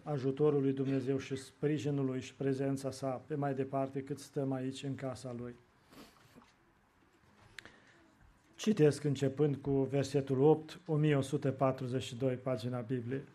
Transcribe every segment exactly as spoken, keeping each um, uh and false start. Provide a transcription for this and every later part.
ajutorul lui Dumnezeu și sprijinul lui și prezența sa pe mai departe cât stăm aici în casa lui. Citesc începând cu versetul opt, o mie o sută patruzeci și doi, pagina Bibliei.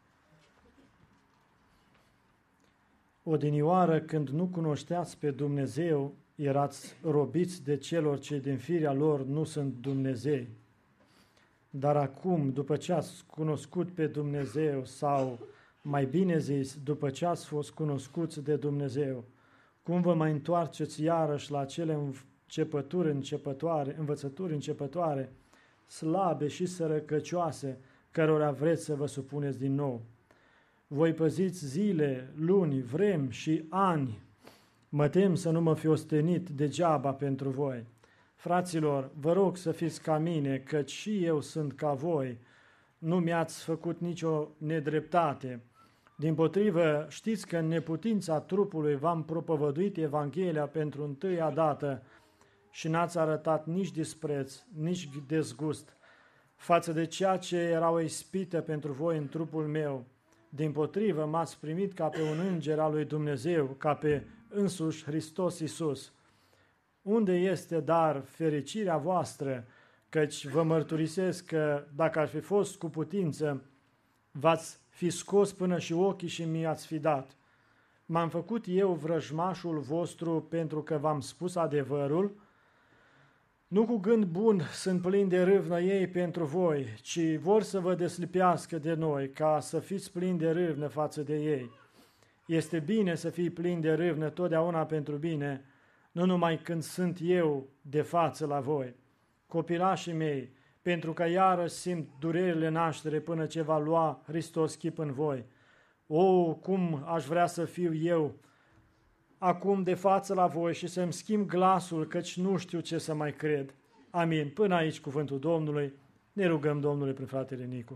Odinioară, când nu cunoșteați pe Dumnezeu, erați robiți de celor ce din firea lor nu sunt Dumnezei. Dar acum, după ce ați cunoscut pe Dumnezeu, sau mai bine zis, după ce ați fost cunoscuți de Dumnezeu, cum vă mai întoarceți iarăși la acele începături începătoare, învățături începătoare, slabe și sărăcăcioase, cărora vreți să vă supuneți din nou? Voi păziți zile, luni, vremi și ani. Mă tem să nu mă fi ostenit degeaba pentru voi. Fraților, vă rog să fiți ca mine, căci și eu sunt ca voi. Nu mi-ați făcut nicio nedreptate. Dimpotrivă, știți că în neputința trupului v-am propovăduit Evanghelia pentru întâia dată și n-ați arătat nici dispreț, nici dezgust față de ceea ce era o ispită pentru voi în trupul meu. Dimpotrivă, m-ați primit ca pe un înger al lui Dumnezeu, ca pe însuși Hristos Iisus. Unde este, dar, fericirea voastră, căci vă mărturisesc că, dacă ar fi fost cu putință, v-ați fi scos până și ochii și mi-ați fi dat. M-am făcut eu vrăjmașul vostru pentru că v-am spus adevărul? Nu cu gând bun sunt plini de râvnă ei pentru voi, ci vor să vă deslipească de noi, ca să fiți plini de râvnă față de ei. Este bine să fii plin de râvnă totdeauna pentru bine, nu numai când sunt eu de față la voi. Copilașii mei, pentru că iarăși simt durerile naștere până ce va lua Hristos chip în voi. O, cum aș vrea să fiu eu acum de față la voi și să-mi schimb glasul, căci nu știu ce să mai cred. Amin. Până aici cuvântul Domnului. Ne rugăm Domnului prin fratele Nicu.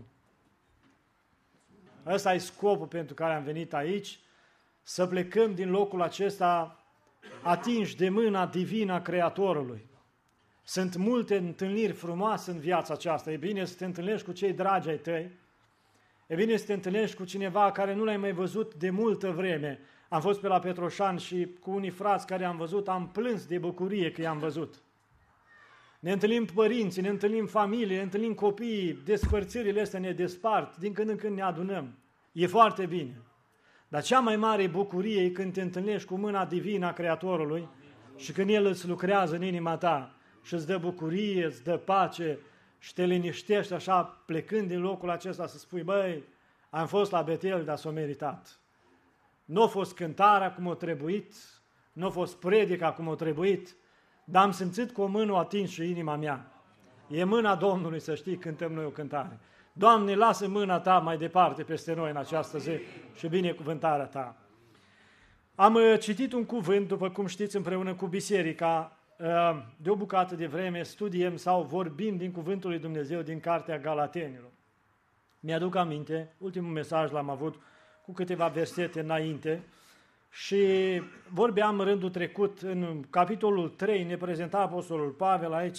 Ăsta e scopul pentru care am venit aici, să plecăm din locul acesta atinși de mâna divină a Creatorului. Sunt multe întâlniri frumoase în viața aceasta. E bine să te întâlnești cu cei dragi ai tăi. E bine să te întâlnești cu cineva care nu l-ai mai văzut de multă vreme. Am fost pe la Petroșani și cu unii frați care am văzut, am plâns de bucurie că i-am văzut. Ne întâlnim părinții, ne întâlnim familie, ne întâlnim copiii, despărțirile astea ne despart, din când în când ne adunăm. E foarte bine. Dar cea mai mare bucurie e când te întâlnești cu mâna divină a Creatorului și când El îți lucrează în inima ta și îți dă bucurie, îți dă pace și te liniștești așa, plecând din locul acesta să spui, băi, am fost la Betel, dar s-o meritat. Nu a fost cântarea cum a trebuit, nu a fost predica cum a trebuit, dar am simțit că o mână o atins și inima mea. E mâna Domnului, să știi, cântăm noi o cântare. Doamne, lasă mâna Ta mai departe peste noi în această zi și binecuvântarea Ta. Am citit un cuvânt, după cum știți, împreună cu biserica, de o bucată de vreme studiem sau vorbim din cuvântul lui Dumnezeu din Cartea Galatenilor. Mi-aduc aminte, ultimul mesaj l-am avut cu câteva versete înainte și vorbeam rândul trecut, în capitolul trei, ne prezenta Apostolul Pavel aici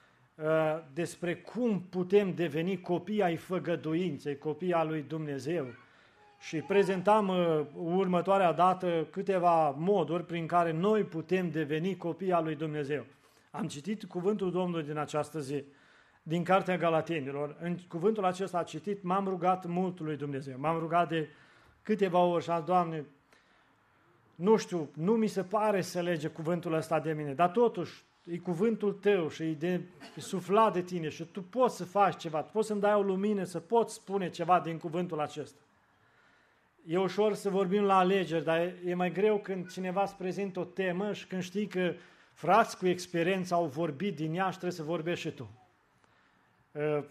despre cum putem deveni copii ai făgăduinței, copii al lui Dumnezeu. Și prezentam următoarea dată câteva moduri prin care noi putem deveni copii al lui Dumnezeu. Am citit cuvântul Domnului din această zi, din Cartea Galatenilor. În cuvântul acesta a citit, m-am rugat mult lui Dumnezeu, m-am rugat de câteva ori și am zis, Doamne, nu știu, nu mi se pare să lege cuvântul ăsta de mine, dar totuși e cuvântul Tău și e, de, e suflat de Tine și Tu poți să faci ceva, Tu poți să-mi dai o lumină, să poți spune ceva din cuvântul acesta. E ușor să vorbim la alegeri, dar e mai greu când cineva îți prezintă o temă și când știi că frați cu experiență au vorbit din ea și trebuie să vorbești și tu. Uh,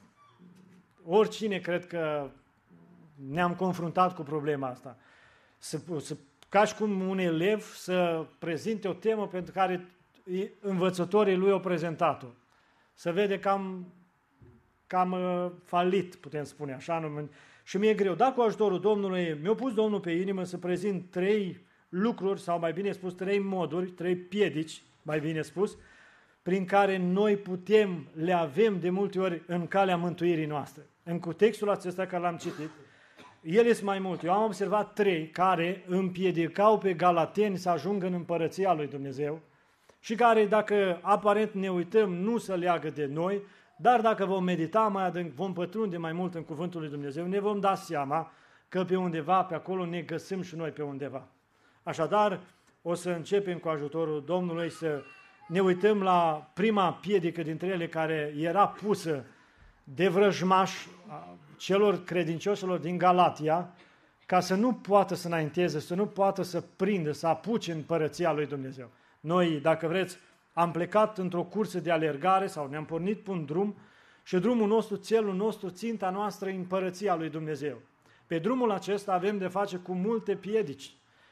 oricine cred că ne-am confruntat cu problema asta. Să, să, ca și cum un elev să prezinte o temă pentru care învățătorii lui au prezentat-o. Să vede cam, cam uh, falit, putem spune așa. Nu? Și mi-e greu. Dar cu ajutorul Domnului, mi-a pus Domnul pe inimă să prezint trei lucruri, sau mai bine spus, trei moduri, trei piedici, mai bine spus, prin care noi putem, le avem de multe ori în calea mântuirii noastre. În contextul acesta care l-am citit, ele sunt mai multe. Eu am observat trei care împiedicau pe galateni să ajungă în împărăția lui Dumnezeu și care, dacă aparent ne uităm, nu se leagă de noi, dar dacă vom medita mai adânc, vom pătrunde mai mult în cuvântul lui Dumnezeu, ne vom da seama că pe undeva, pe acolo ne găsim și noi pe undeva. Așadar, o să începem cu ajutorul Domnului să ne uităm la prima piedică dintre ele care era pusă de vrăjmași celor credincioșilor din Galatia, ca să nu poată să înainteze, să nu poată să prindă, să apuce în împărăția lui Dumnezeu. Noi, dacă vreți, am plecat într-o cursă de alergare sau ne-am pornit pe un drum și drumul nostru, țelul nostru, ținta noastră e împărăția lui Dumnezeu. Pe drumul acesta avem de face cu multe piedici,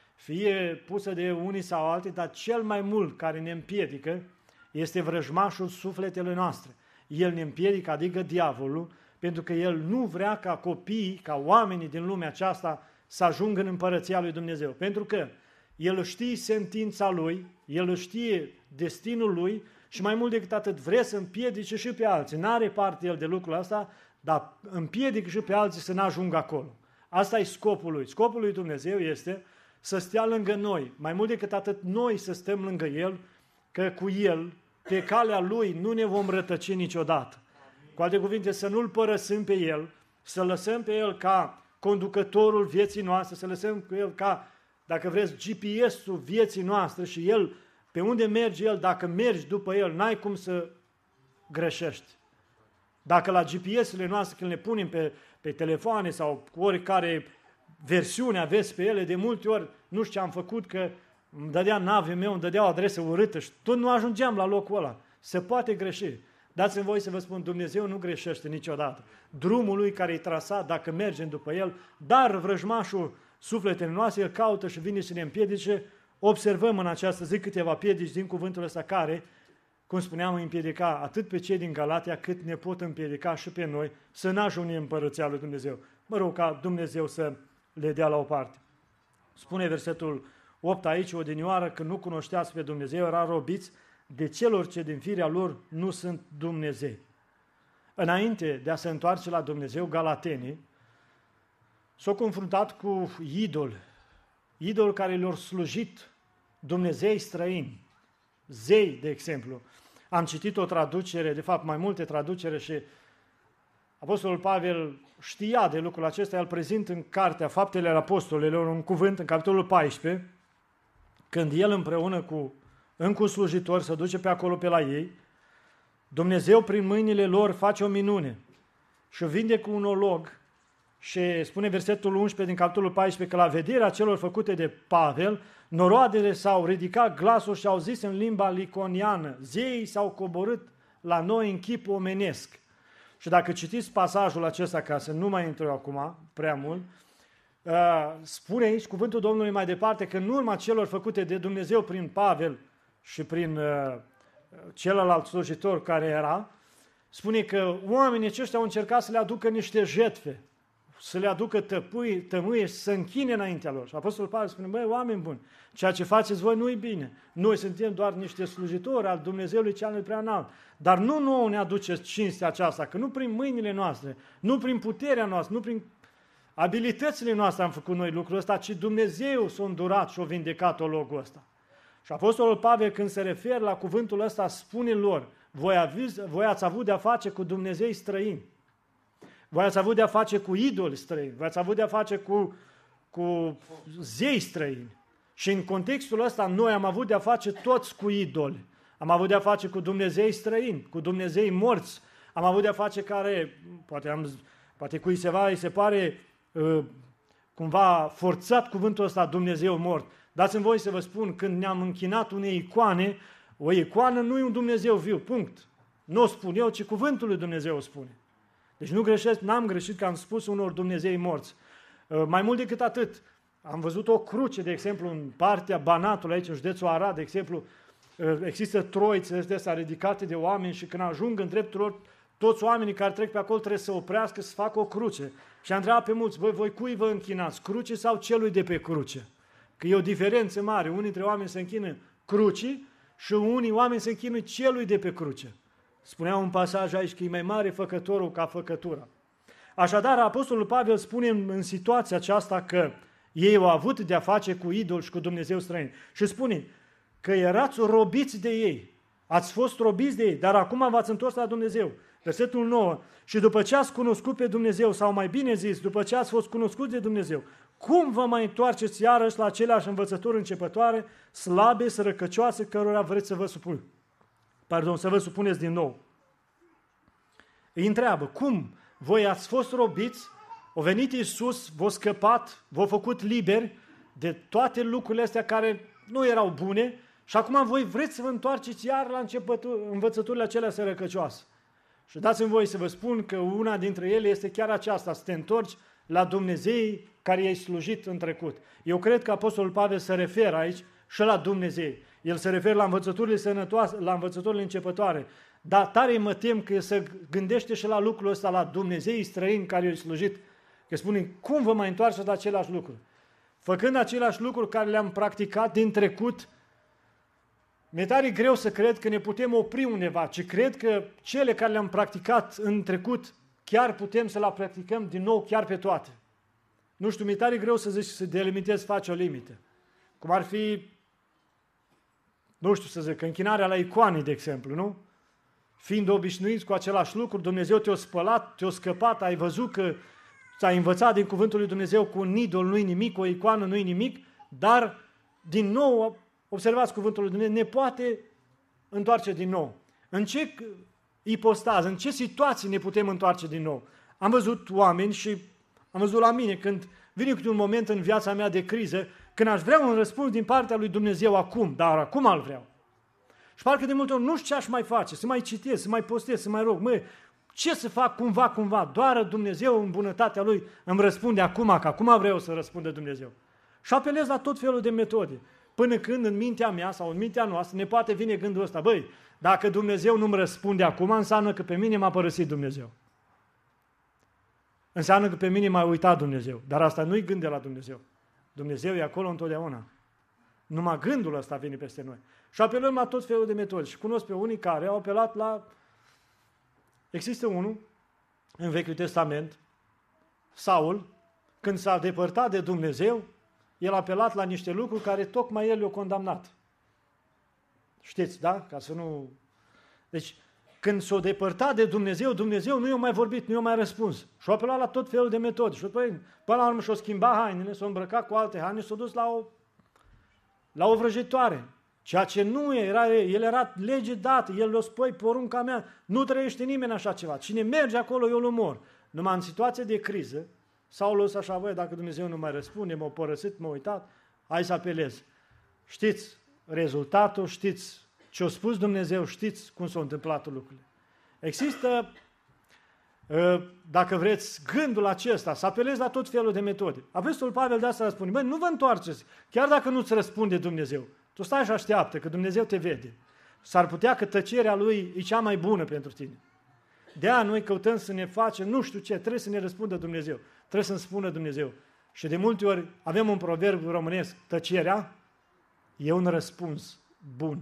fie pusă de unii sau alții, dar cel mai mult care ne împiedică este vrăjmașul sufletele noastre. El ne împiedică, adică diavolul, pentru că el nu vrea ca copiii, ca oamenii din lumea aceasta să ajungă în împărăția lui Dumnezeu. Pentru că el știe sentința lui, el știe destinul lui și mai mult decât atât vrea să împiedice și pe alții. N-are parte el de lucrul ăsta, dar împiedică și pe alții să n-ajungă acolo. Asta e scopul lui. Scopul lui Dumnezeu este să stea lângă noi, mai mult decât atât noi să stăm lângă el, că cu el, pe calea lui, nu ne vom rătăci niciodată. Cu alte cuvinte, să nu-l părăsim pe el, să lăsăm pe el ca conducătorul vieții noastre, să lăsăm pe el ca, dacă vreți, G P S-ul vieții noastre și el, pe unde merge el, dacă mergi după el, n-ai cum să greșești. Dacă la G P S-urile noastre, când le punem pe, pe telefoane sau cu oricare versiune aveți pe ele, de multe ori, nu știu ce am făcut, că îmi dădea nave meu, îmi dădea o adresă urâtă și tot nu ajungeam la locul ăla. Se poate greși. Dați-mi voi să vă spun, Dumnezeu nu greșește niciodată. Drumul lui care e trasat, dacă mergem după el, dar vrăjmașul sufletele noastre, el caută și vine să ne împiedice. Observăm în această zi câteva piedici din cuvântul ăsta care, cum spuneam, îi împiedica atât pe cei din Galatia, cât ne pot împiedica și pe noi să n-ajungem în împărăția lui Dumnezeu. Mă rog ca Dumnezeu să le dea la o parte. Spune versetul opt aici, odinioară, că nu cunoșteați pe Dumnezeu, era robiți de celor ce din firea lor nu sunt Dumnezei. Înainte de a se întoarce la Dumnezeu, galatenii s-au confruntat cu idoli, idoli care le-au slujit Dumnezei străini, zei, de exemplu. Am citit o traducere, de fapt mai multe traducere și Apostolul Pavel știa de lucrul acesta, el prezint în cartea Faptele Apostolilor, un cuvânt în capitolul paisprezece, când el împreună cu încă un slujitor se duce pe acolo pe la ei, Dumnezeu prin mâinile lor face o minune și vindecă un olog și spune versetul unsprezece din capitolul paisprezece că la vederea celor făcute de Pavel, noroadele s-au ridicat glasul și au zis în limba liconiană, zeii s-au coborât la noi în chip omenesc. Și dacă citiți pasajul acesta, ca să nu mai intru acum prea mult, spune aici cuvântul Domnului mai departe că în urma celor făcute de Dumnezeu prin Pavel și prin celălalt slujitor care era, spune că oamenii aceștia au încercat să le aducă niște jetfe, să le aducă tăpâi, tămâie și să închine înaintea lor. Și Apostolul Pavel spune, băi, oameni buni, ceea ce faceți voi nu e bine. Noi suntem doar niște slujitori al Dumnezeului cel mai prea înalt. Dar nu nouă ne aduceți cinstea aceasta, că nu prin mâinile noastre, nu prin puterea noastră, nu prin abilitățile noastre am făcut noi lucrul ăsta, ci Dumnezeu s-a îndurat și a vindecat ologul ăsta. Și Apostolul Pavel, când se referă la cuvântul ăsta, spune lor, voi, aviz, voi ați avut de-a face cu Dumnezei străini, voi ați avut de-a face cu idoli străini, voi ați avut de-a face cu, cu zei străini. Și în contextul ăsta noi am avut de-a face toți cu idoli. Am avut de-a face cu Dumnezei străini, cu Dumnezei morți. Am avut de-a face care, poate, am, poate cui se, va, îi se pare uh, cumva forțat cuvântul ăsta, Dumnezeu mort. Dați-mi voi să vă spun, când ne-am închinat unei icoane, o icoană nu e un Dumnezeu viu, punct. Nu o spun eu, ci cuvântul lui Dumnezeu o spune. Deci nu greșesc, n-am greșit că am spus unor Dumnezei morți. Uh, mai mult decât atât, am văzut o cruce, de exemplu, în partea Banatului, aici în județul Arad, de exemplu, există troițe astea ridicate de oameni și când ajung în dreptul lor, toți oamenii care trec pe acolo trebuie să oprească, să facă o cruce. Și am întrebat pe mulți, voi, voi cui vă închinați, cruce sau celui de pe cruce? Că e o diferență mare, unii dintre oameni se închină crucii și unii oameni se închină celui de pe cruce. Spunea un pasaj aici că e mai mare făcătorul ca făcătura. Așadar, Apostolul Pavel spune în situația aceasta că ei au avut de-a face cu idol și cu Dumnezeu străin. Și spune că erați robiți de ei, ați fost robiți de ei, dar acum v-ați întors la Dumnezeu. Versetul nouă. Și după ce ați cunoscut pe Dumnezeu, sau mai bine zis, după ce ați fost cunoscuți de Dumnezeu, cum vă mai întoarceți iarăși la aceleași învățături începătoare, slabe, sărăcăcioase, cărora vreți să vă supun? Pardon, să vă supuneți din nou. Îi întreabă, cum voi ați fost robiți, a venit Iisus, v-a scăpat, v-a făcut liberi de toate lucrurile astea care nu erau bune și acum voi vreți să vă întoarceți iar la învățăturile acelea sărăcăcioase. Și dați-mi voi să vă spun că una dintre ele este chiar aceasta, să te întorci la Dumnezeu care i-ai slujit în trecut. Eu cred că Apostolul Pavel se referă aici și la Dumnezeu. El se referă la învățăturile sănătoase, la învățăturile începătoare. Dar tare mă tem că se gândește și la lucrul ăsta, la Dumnezei străini care i-au slujit. Că spune, cum vă mai întoarceți la același lucru? Făcând același lucru care le-am practicat din trecut, mi-e tare greu să cred că ne putem opri undeva, ci cred că cele care le-am practicat în trecut, chiar putem să le practicăm din nou chiar pe toate. Nu știu, mi-e tare greu să zici, să delimitezi, faci o limită. Cum ar fi, nu știu să zic, închinarea la icoane, de exemplu, nu? Fiind obișnuiți cu același lucru, Dumnezeu te-a spălat, te-a scăpat, ai văzut că ți-ai învățat din cuvântul lui Dumnezeu cu un idol nu-i nimic, o icoană nu-i nimic, dar din nou, observați cuvântul lui Dumnezeu, ne poate întoarce din nou. În ce ipostază, în ce situații ne putem întoarce din nou? Am văzut oameni și am văzut la mine când vine câte un moment în viața mea de criză, când aș vrea un răspuns din partea lui Dumnezeu acum, dar acum îl vreau. Și parcă de multe ori nu știu ce aș mai face, să mai citesc, să mai postez, să mai rog, măi, ce să fac cumva, cumva, doar Dumnezeu în bunătatea Lui îmi răspunde acum, că acum vreau să răspundă Dumnezeu. Și apelez la tot felul de metode, până când în mintea mea sau în mintea noastră ne poate vine gândul ăsta, băi, dacă Dumnezeu nu-mi răspunde acum, înseamnă că pe mine m-a părăsit Dumnezeu. Înseamnă că pe mine m-a uitat Dumnezeu, dar asta nu-i gând de la Dumnezeu. Dumnezeu e acolo întotdeauna. Numai gândul ăsta vine peste noi. Și apelăm la tot felul de metode. Și cunosc pe unii care au apelat la... Există unul în Vechiul Testament, Saul, când s-a depărtat de Dumnezeu, el a apelat la niște lucruri care tocmai el le-a condamnat. Știți, da? Ca să nu... Deci, când s-a depărtat de Dumnezeu, Dumnezeu nu i-a mai vorbit, nu i-a mai răspuns. Și a apelat la tot felul de metode. Și până la urmă și-a schimbat hainele, s-a îmbrăcat cu alte haine, s-a dus la o, la o vrăjitoare. Ceea ce nu era, el era lege dată, el le-a spus, porunca mea, nu trăiește nimeni așa ceva. Cine merge acolo, eu îl omor. Numai în situație de criză, Saul ăsta așa, băi, dacă Dumnezeu nu mai răspunde, m-a părăsit, m-a uitat, hai să apelez. Știți rezultatul, știți ce a spus Dumnezeu, știți cum s-au întâmplat lucrurile. Există, dacă vreți, gândul acesta, să apelezi la tot felul de metode. Apostolul Pavel de asta spune, băi, nu vă întoarceți, chiar dacă nu-ți răspunde Dumnezeu. Tu stai și așteaptă, că Dumnezeu te vede. S-ar putea că tăcerea Lui e cea mai bună pentru tine. De-aia noi căutăm să ne facem, nu știu ce, trebuie să ne răspundă Dumnezeu. Trebuie să-mi spună Dumnezeu. Și de multe ori avem un proverb românesc, tăcerea e un răspuns bun.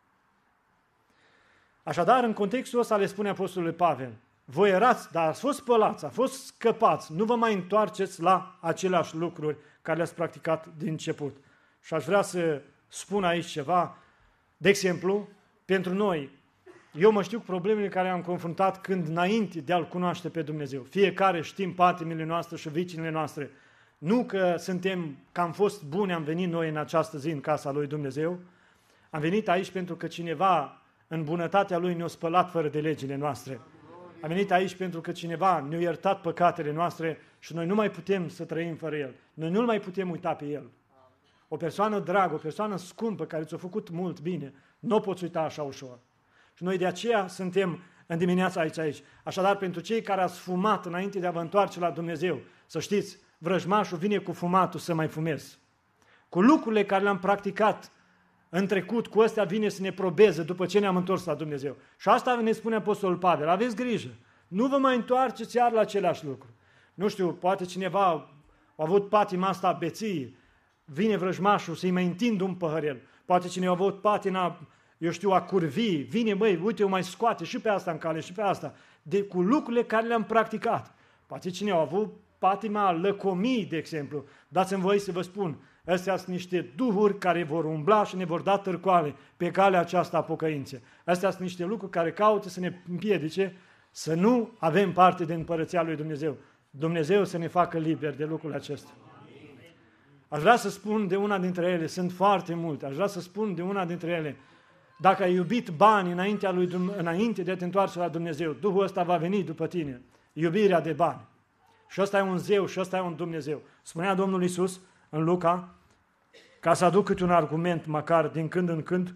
Așadar, în contextul ăsta le spune Apostolul Pavel, voi erați, dar ați fost spălați, ați fost scăpați, nu vă mai întoarceți la aceleași lucruri care le-ați practicat din început. Și aș vrea să spun aici ceva, de exemplu, pentru noi, eu mă știu cu problemele care am confruntat când înainte de a-L cunoaște pe Dumnezeu. Fiecare știm patimile noastre și vicinile noastre. Nu că suntem, că am fost buni, am venit noi în această zi în casa lui Dumnezeu. Am venit aici pentru că cineva, în bunătatea Lui, ne-a spălat fără de legile noastre. Am venit aici pentru că cineva ne-a iertat păcatele noastre și noi nu mai putem să trăim fără El. Noi nu mai putem uita pe El. O persoană dragă, o persoană scumpă, care ți-a făcut mult bine, nu o poți uita așa ușor. Și noi de aceea suntem în dimineața aici, aici. Așadar, pentru cei care ați fumat înainte de a vă întoarce la Dumnezeu, să știți, vrăjmașul vine cu fumatul să mai fumezi. Cu lucrurile care le-am practicat în trecut, cu astea vine să ne probeze după ce ne-am întors la Dumnezeu. Și asta ne spune Apostolul Pavel, aveți grijă, nu vă mai întoarceți iar la aceleași lucruri. Nu știu, poate cineva a avut patima asta a beției, vine vrăjmașul să-i mai întindă un păhărel. Poate cineva a avut patina, eu știu, a curvii, vine, băi, uite, o mai scoate și pe asta în cale și pe asta. De, cu lucrurile care le-am practicat. Poate cine au avut patima lăcomii, de exemplu. Dați-mi voie să vă spun, astea sunt niște duhuri care vor umbla și ne vor da târcoale pe calea aceasta a pocăinței. Astea sunt niște lucruri care caută să ne împiedice să nu avem parte de împărăția lui Dumnezeu. Dumnezeu să ne facă liberi de lucrul acesta. Aș vrea să spun de una dintre ele, sunt foarte multe, aș vrea să spun de una dintre ele, dacă ai iubit bani înaintea lui, înainte de a te întoarce la Dumnezeu, Duhul ăsta va veni după tine, iubirea de bani. Și ăsta e un zeu și ăsta e un Dumnezeu. Spunea Domnul Iisus în Luca, ca să aduc câte un argument măcar din când în când,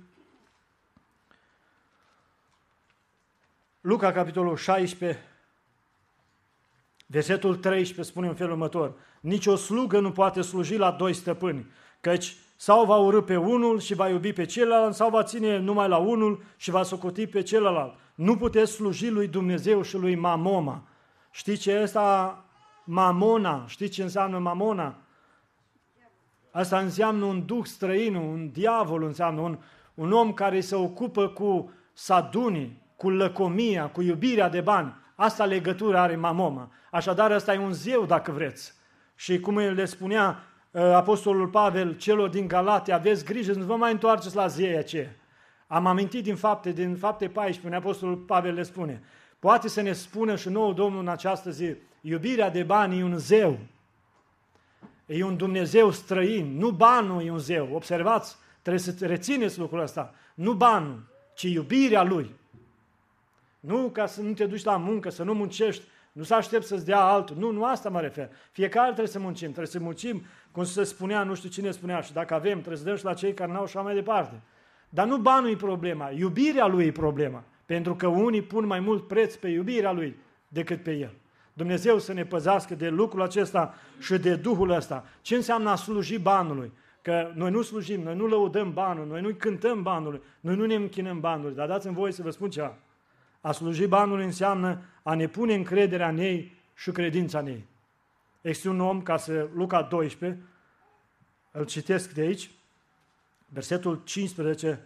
Luca, capitolul șaisprezece, versetul treisprezece, spune în felul următor: nici o slugă nu poate sluji la doi stăpâni, căci sau va urî pe unul și va iubi pe celălalt, sau va ține numai la unul și va socoti pe celălalt. Nu puteți sluji lui Dumnezeu și lui Mamoma. Știți ce este Mamona? Știți ce înseamnă Mamona? Asta înseamnă un duh străin, un diavol înseamnă, un, un om care se ocupă cu sadunii, cu lăcomia, cu iubirea de bani. Asta legătură are Mamoma. Așadar, ăsta e un zeu, dacă vreți. Și cum le spunea uh, Apostolul Pavel celor din Galatia, aveți grijă, nu vă mai întoarceți la zeii aceia. Am amintit din fapte, din fapte paisprezece, Apostolul Pavel le spune, poate să ne spună și nouă Domnul în această zi, iubirea de bani e un zeu. E un Dumnezeu străin, nu banul e un zeu. Observați, trebuie să rețineți lucrul ăsta. Nu banul, ci iubirea lui. Nu ca să nu te duci la muncă, să nu muncești, nu să aștepți să-ți dea altul. Nu, nu asta mă refer. Fiecare trebuie să muncim, trebuie să muncim, cum se spunea, nu știu cine spunea, și dacă avem, trebuie să dăm și la cei care n-au și mai departe. Dar nu banul e problema, iubirea lui e problema. Pentru că unii pun mai mult preț pe iubirea lui decât pe el. Dumnezeu să ne păzească de lucrul acesta și de Duhul ăsta. Ce înseamnă a sluji banului? Că noi nu slujim, noi nu lăudăm banul, noi nu cântăm banului, noi nu ne închinăm banului. Dar dați-mi voie să vă spun ceva. A sluji banului înseamnă a ne pune încrederea în ei și credința în ei. Este un om, ca să, Luca doisprezece, îl citesc de aici, versetul cincisprezece,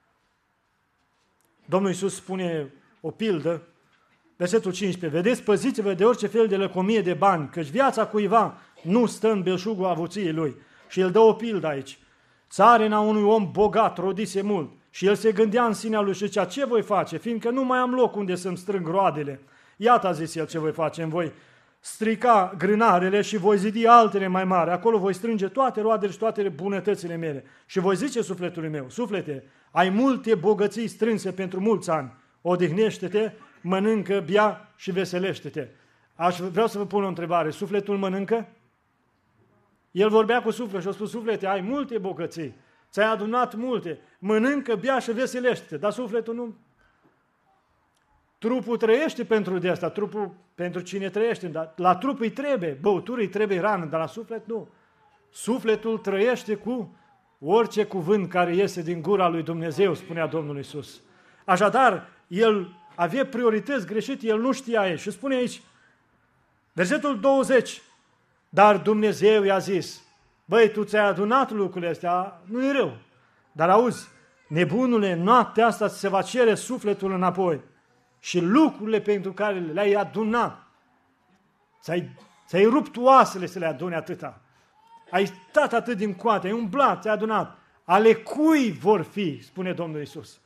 Domnul Iisus spune o pildă, versetul cincisprezece, vedeți, păziți-vă de orice fel de lăcomie de bani, căci viața cuiva nu stă în belșugul avuției lui. Și el dă o pildă aici. Țarina unui om bogat, rodise mult, și el se gândea în sinea lui și zicea, ce voi face, fiindcă nu mai am loc unde să-mi strâng roadele. Iată, a zis el, ce voi face, îmi voi strica grânarele și voi zidi altele mai mari. Acolo voi strânge toate roadele și toate bunătățile mele. Și voi zice sufletului meu, suflete, ai multe bogății strânse pentru mulți ani. Odihnește-te, mănâncă, bea și veselește-te. Aș, vreau să vă pun o întrebare. Sufletul mănâncă? El vorbea cu sufletul și a spus, suflete, ai multe bogății, ți-ai adunat multe, mănâncă, bea și veselește-te, dar sufletul nu. Trupul trăiește pentru de asta, trupul pentru cine trăiește, dar la trup îi trebuie, băutură îi trebuie rană, dar la suflet nu. Sufletul trăiește cu orice cuvânt care iese din gura lui Dumnezeu, spunea Domnul Iisus. Așadar, el avea priorități greșite, el nu știa ei. Și spune aici, versetul douăzeci, dar Dumnezeu i-a zis, băi, tu ți-ai adunat lucrurile astea, nu e rău, dar auzi, nebunule, noaptea asta se va cere sufletul înapoi și lucrurile pentru care le-ai adunat, ți-ai, ți-ai rupt oasele să le adune atâta, ai stat atât din coate, ai umblat, ți-ai adunat, ale cui vor fi, spune Domnul Iisus.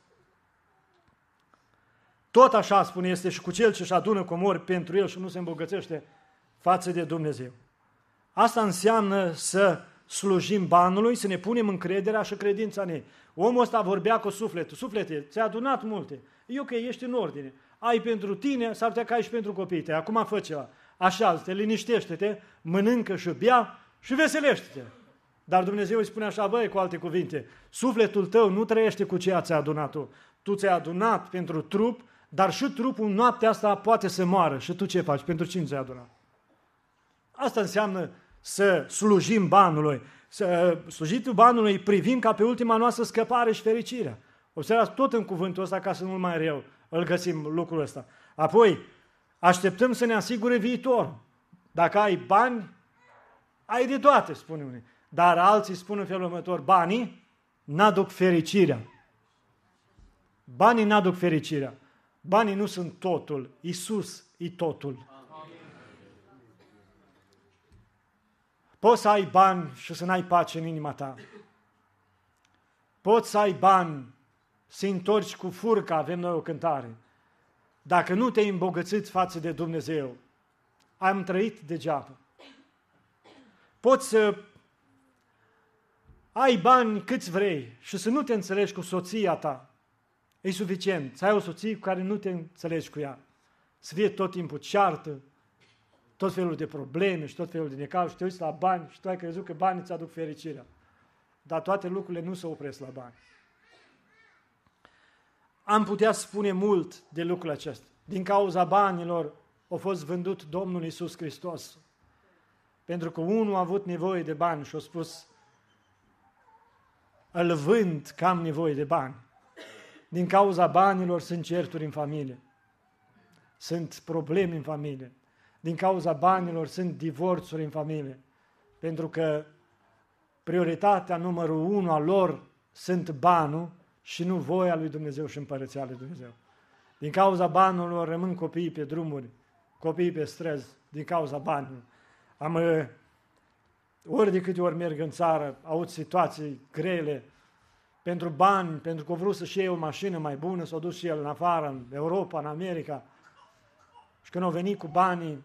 Tot așa, spune, este și cu cel ce-și adună comori pentru el și nu se îmbogățește față de Dumnezeu. Asta înseamnă să slujim banului, să ne punem încrederea și credința în ei. Omul ăsta vorbea cu sufletul. Suflete, ți-a adunat multe. E ok, ești în ordine. Ai pentru tine, s-ar putea că ai și pentru copiii tăi. Acum fă ceva. Așa, te liniștește-te, mănâncă și bea și veselește-te. Dar Dumnezeu îi spune așa, băi, cu alte cuvinte, sufletul tău nu trăiește cu ceea ți-a adunat tu. Tu ți-ai adunat pentru trup, dar și trupul noaptea asta poate să moară. Și tu ce faci? Pentru cine ți-ai adunat? Asta înseamnă să slujim banului. Să slujitul banului privim ca pe ultima noastră scăpare și fericirea. Observați tot în cuvântul ăsta, ca să nu mai rău, îl găsim lucrul ăsta. Apoi, așteptăm să ne asigure viitor. Dacă ai bani, ai de toate, spune unii. Dar alții spun în felul următor, banii n-aduc fericirea. Banii n-aduc fericirea. Banii nu sunt totul. Iisus e totul. Poți să ai bani și să n-ai pace în inima ta. Poți să ai bani, să întorci cu furca, avem noi o cântare. Dacă nu te-ai îmbogățit față de Dumnezeu, am trăit degeaba. Poți să ai bani câți vrei și să nu te înțelegi cu soția ta. E suficient să ai o soție cu care nu te înțelegi cu ea. Să fie tot timpul ceartă, tot felul de probleme și tot felul de necaz și te uiți la bani și tu ai crezut că banii îți aduc fericirea. Dar toate lucrurile nu se opresc la bani. Am putea spune mult de lucrul acesta. Din cauza banilor a fost vândut Domnul Iisus Hristos. Pentru că unul a avut nevoie de bani și a spus, îl vând că am nevoie de bani. Din cauza banilor sunt certuri în familie. Sunt probleme în familie. Din cauza banilor sunt divorțuri în familie. Pentru că prioritatea numărul unu a lor sunt banul și nu voia lui Dumnezeu și împărăția lui Dumnezeu. Din cauza banilor rămân copiii pe drumuri, copiii pe străzi, din cauza banilor. Am, ori de câte ori merg în țară, aud situații grele, pentru bani, pentru că a vrut să-și iei o mașină mai bună, s-a dus și el în afară, în Europa, în America. Și când a venit cu banii,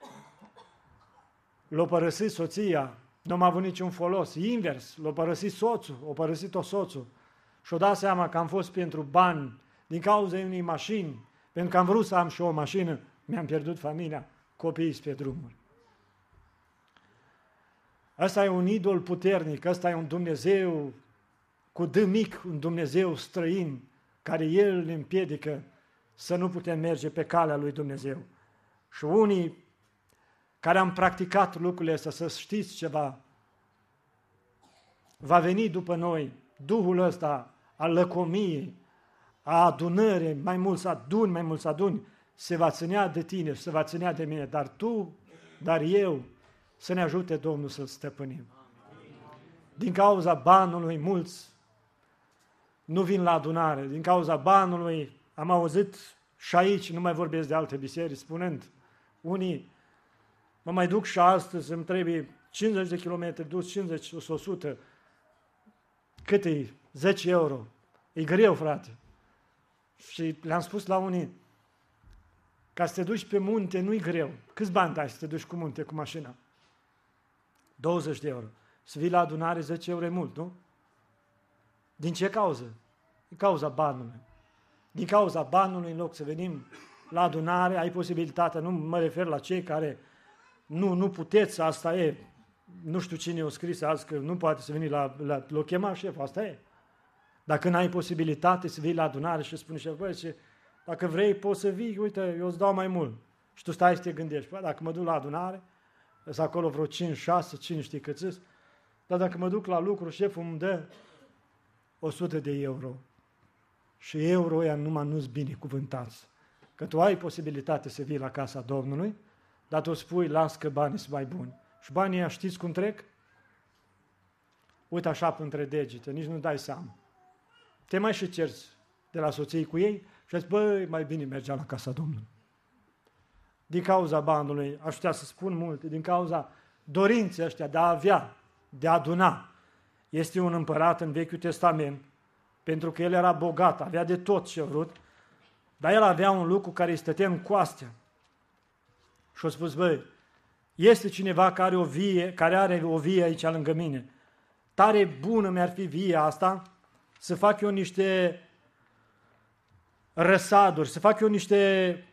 l-a părăsit soția, nu a avut niciun folos. Invers, l-a părăsit soțul, a părăsit-o soțul. Și-a dat seama că am fost pentru bani, din cauza unei mașini, pentru că am vrut să am și o mașină, mi-am pierdut familia, copiii pe drumuri. Ăsta e un idol puternic, ăsta e un Dumnezeu cu D mic, un Dumnezeu străin, care El ne împiedică să nu putem merge pe calea lui Dumnezeu. Și unii care am practicat lucrurile astea, să știți ceva, va veni după noi Duhul ăsta al lăcomiei, a adunării, mai mulți aduni, mai mulți aduni, se va ținea de tine și se va ținea de mine, dar tu, dar eu, să ne ajute Domnul să-L stăpânim. Din cauza banului, mulți nu vin la adunare. Din cauza banului, am auzit și aici, nu mai vorbesc de alte biserici, spunând, unii, mă mai duc și astăzi, îmi trebuie cincizeci de kilometri, dus cincizeci, o sută, cât e? zece euro. E greu, frate. Și le-am spus la unii, ca să te duci pe munte nu e greu. Câți bani dai să te duci cu munte, cu mașina? douăzeci de euro. Să vii la adunare, zece euro e mult, nu? Din ce cauză? Din cauza banului. Din cauza banului, în loc să venim la adunare, ai posibilitatea, nu mă refer la cei care nu, nu puteți, asta e, nu știu cine a scris azi că nu poate să veni la, la, l-o chema șef, asta e. Dacă n-ai posibilitate să vii la adunare și spune șef, băi, ce, dacă vrei poți să vii, uite, eu îți dau mai mult. Și tu stai să te gândești, bă, dacă mă duc la adunare, sunt acolo vreo cinci șase, cine știe câți, dar dacă mă duc la lucru, șeful îmi dă o sută de euro. Și euro ăia numai nu-s binecuvântați. Că tu ai posibilitate să vii la casa Domnului, dar tu spui, las că banii sunt mai buni. Și banii ăia știți cum trec? Uite așa între degete, nici nu dai seama. Te mai și cerți de la soții cu ei și zici, băi, mai bine mergea la casa Domnului. Din cauza banului, aș putea să spun multe, din cauza dorinței ăștia de a avea, de a aduna. Este un împărat în Vechiul Testament, pentru că el era bogat, avea de tot ce a vrut, dar el avea un lucru care îi stătea în coastea. Și a spus, băi, este cineva care, o vie, care are o vie aici lângă mine. Tare bună mi-ar fi via asta, să fac eu niște răsaduri, să fac eu niște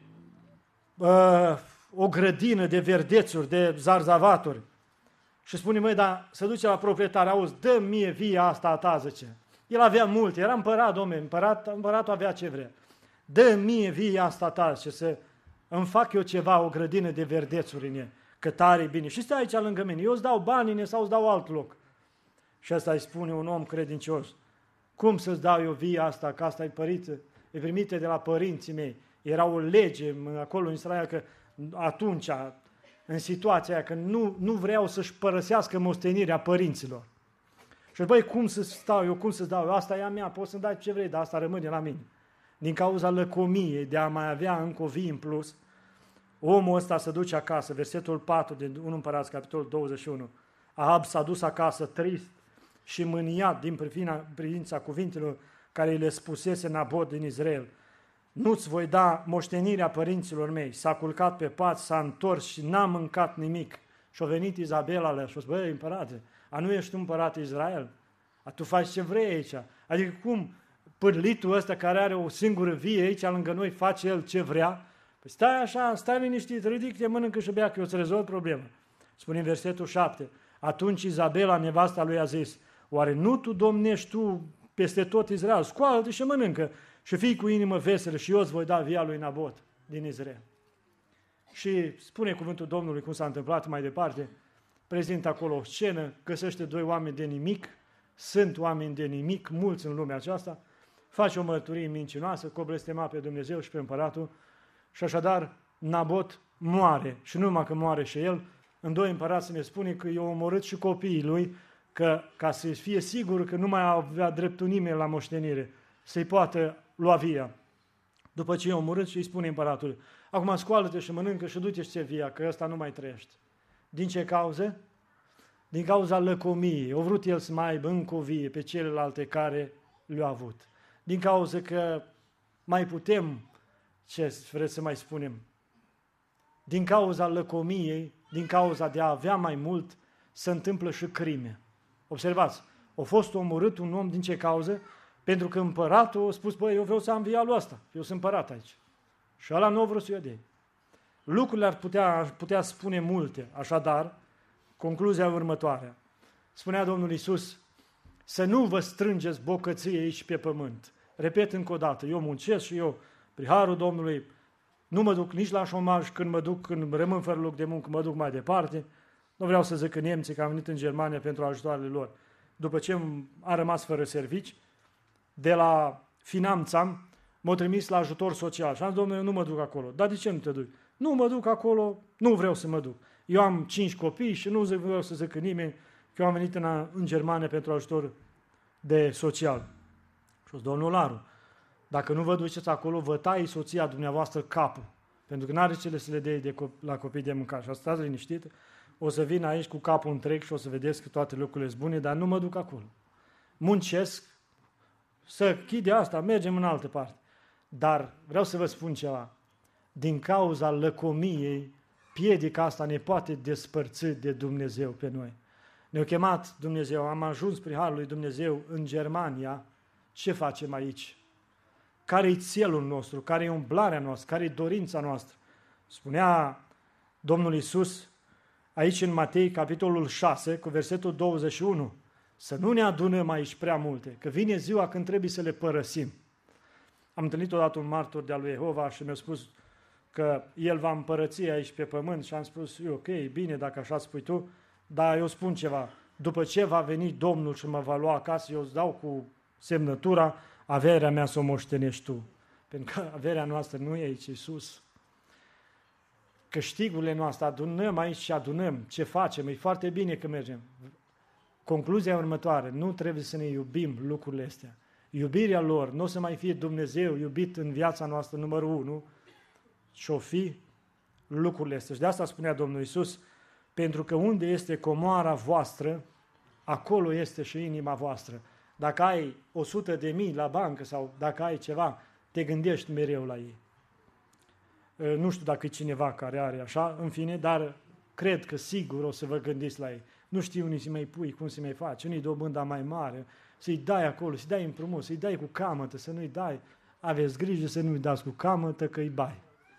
uh, o grădină de verdețuri, de zarzavaturi. Și spune, măi, dar să duce la proprietar, auzi, dă mie via asta a ta, zice. El avea multe, era împărat, domne, împărat, împăratul avea ce vrea. Dă mie via asta a ta, zice, să îmi fac eu ceva, o grădină de verdețuri în ea, că tare bine. Și stai aici lângă mine, eu îți dau bani în ea sau îți dau alt loc. Și asta îi spune un om credincios. Cum să-ți dau eu via asta, că asta e părită, e primită de la părinții mei. Era o lege acolo în Israel că atunci, în situația aia, că nu, nu vreau să-și părăsească moștenirea părinților. Și băi, cum să stau eu, cum să-ți dau eu, asta e a mea, poți să-mi dai ce vrei, dar asta rămâne la mine. Din cauza lăcomiei de a mai avea încă o vie în plus, omul ăsta se duce acasă, versetul patru din unu Împărați, capitolul douăzeci și unu, Ahab s-a dus acasă trist și mâniat din privința cuvintelor care le spusese Nabot din Israel. Nu-ți voi da moștenirea părinților mei. S-a culcat pe pat, s-a întors și n-a mâncat nimic. Și-a venit Izabela la și a spus, băi, împărate, a nu ești tu împărat Israel? A tu faci ce vrei aici. Adică cum pârlitul ăsta care are o singură vie aici lângă noi face el ce vrea? Păi stai așa, stai liniștit, ridic-te, mănâncă și bea, că eu îți rezolv problema. Spune în versetul șapte. Atunci Izabela, nevasta lui, a zis, oare nu tu domnești tu peste tot Israel? Scoală-te și mănâncă și fii cu inimă veselă și eu îți voi da via lui Nabot din Israel. Și spune cuvântul Domnului cum s-a întâmplat mai departe, prezintă acolo o scenă, găsește doi oameni de nimic, sunt oameni de nimic, mulți în lumea aceasta, face o mărturie mincinoasă, că o blestema pe Dumnezeu și pe împăratul și așadar Nabot moare și nu numai că moare și el, în doi împărați ne spune că i-a omorât și copiii lui, că ca să fie sigur că nu mai avea dreptul nimeni la moștenire, să-i poată lua via. După ce i-a omorât și îi spune împăratul, acum scoală-te și mănâncă și du-te și via, că ăsta nu mai trăiește. Din ce cauză? Din cauza lăcomiei. O vrut el să mai aibă încă o vie pe celelalte care le-a avut. Din cauza că mai putem, ce vreți să mai spunem, din cauza lăcomiei, din cauza de a avea mai mult, se întâmplă și crime. Observați, a fost omorât un om din ce cauză? Pentru că împăratul a spus, băi, eu vreau să am via lui ăsta, eu sunt împărat aici. Și ăla nu a vrut să-i dea. Lucrurile ar putea, ar putea spune multe, așadar, concluzia următoare. Spunea Domnul Iisus, să nu vă strângeți bocății aici pe pământ. Repet încă o dată, eu muncesc și eu, prin harul Domnului, nu mă duc nici la șomaj, când mă duc, când rămân fără loc de muncă, mă duc mai departe. Nu vreau să zic că nemții, că am venit în Germania pentru ajutoarele lor. După ce am rămas fără servici, de la Finanțam, m-au trimis la ajutor social. Și am zis, domnule, eu nu mă duc acolo. Dar de ce nu te duci? Nu mă duc acolo, nu vreau să mă duc. Eu am cinci copii și nu vreau să zic nimeni că eu am venit în, în Germania pentru ajutor de social. Și zis, domnul Laru, dacă nu vă duceți acolo, vă tai soția dumneavoastră capul. Pentru că n-are cele să le dea de cop- la copii de mâncare. Și stați liniștit, o să vin aici cu capul întreg și o să vedeți că toate lucrurile sunt bune, dar nu mă duc acolo. Muncesc, să chide asta, mergem în altă parte. Dar vreau să vă spun ceva. Din cauza lăcomiei, piedica asta ne poate despărți de Dumnezeu pe noi. Ne-a chemat Dumnezeu, am ajuns prin harul lui Dumnezeu în Germania. Ce facem aici? Care-i țelul nostru? Care-i umblarea noastră? Care-i dorința noastră? Spunea Domnul Iisus aici în Matei, capitolul șase, cu versetul douăzeci și unu, să nu ne adunăm aici prea multe, că vine ziua când trebuie să le părăsim. Am întâlnit odată un martor de-al lui Jehova și mi-a spus că el va împărăți aici pe pământ și am spus, ok, bine dacă așa spui tu, dar eu spun ceva, după ce va veni Domnul și mă va lua acasă, eu îți dau cu semnătura, averea mea să o moștenești tu. Pentru că averea noastră nu e aici, e sus. Câștigurile noastre, adunăm aici și adunăm. Ce facem? E foarte bine că mergem. Concluzia următoare, nu trebuie să ne iubim lucrurile astea. Iubirea lor nu o să mai fie Dumnezeu iubit în viața noastră numărul unu, și o fi lucrurile astea. Și de asta spunea Domnul Iisus, pentru că unde este comoara voastră, acolo este și inima voastră. Dacă ai o sută de mii la bancă sau dacă ai ceva, te gândești mereu la ei. Nu știu dacă e cineva care are așa, în fine, dar cred că sigur o să vă gândiți la ei. Nu știu unii să mai pui, cum să mai faci, unii dobânda mai mare, să-i dai acolo, să-i dai împrumut, să-i dai cu camătă, să nu-i dai. Aveți grijă să nu-i dați cu camătă, că îi bai.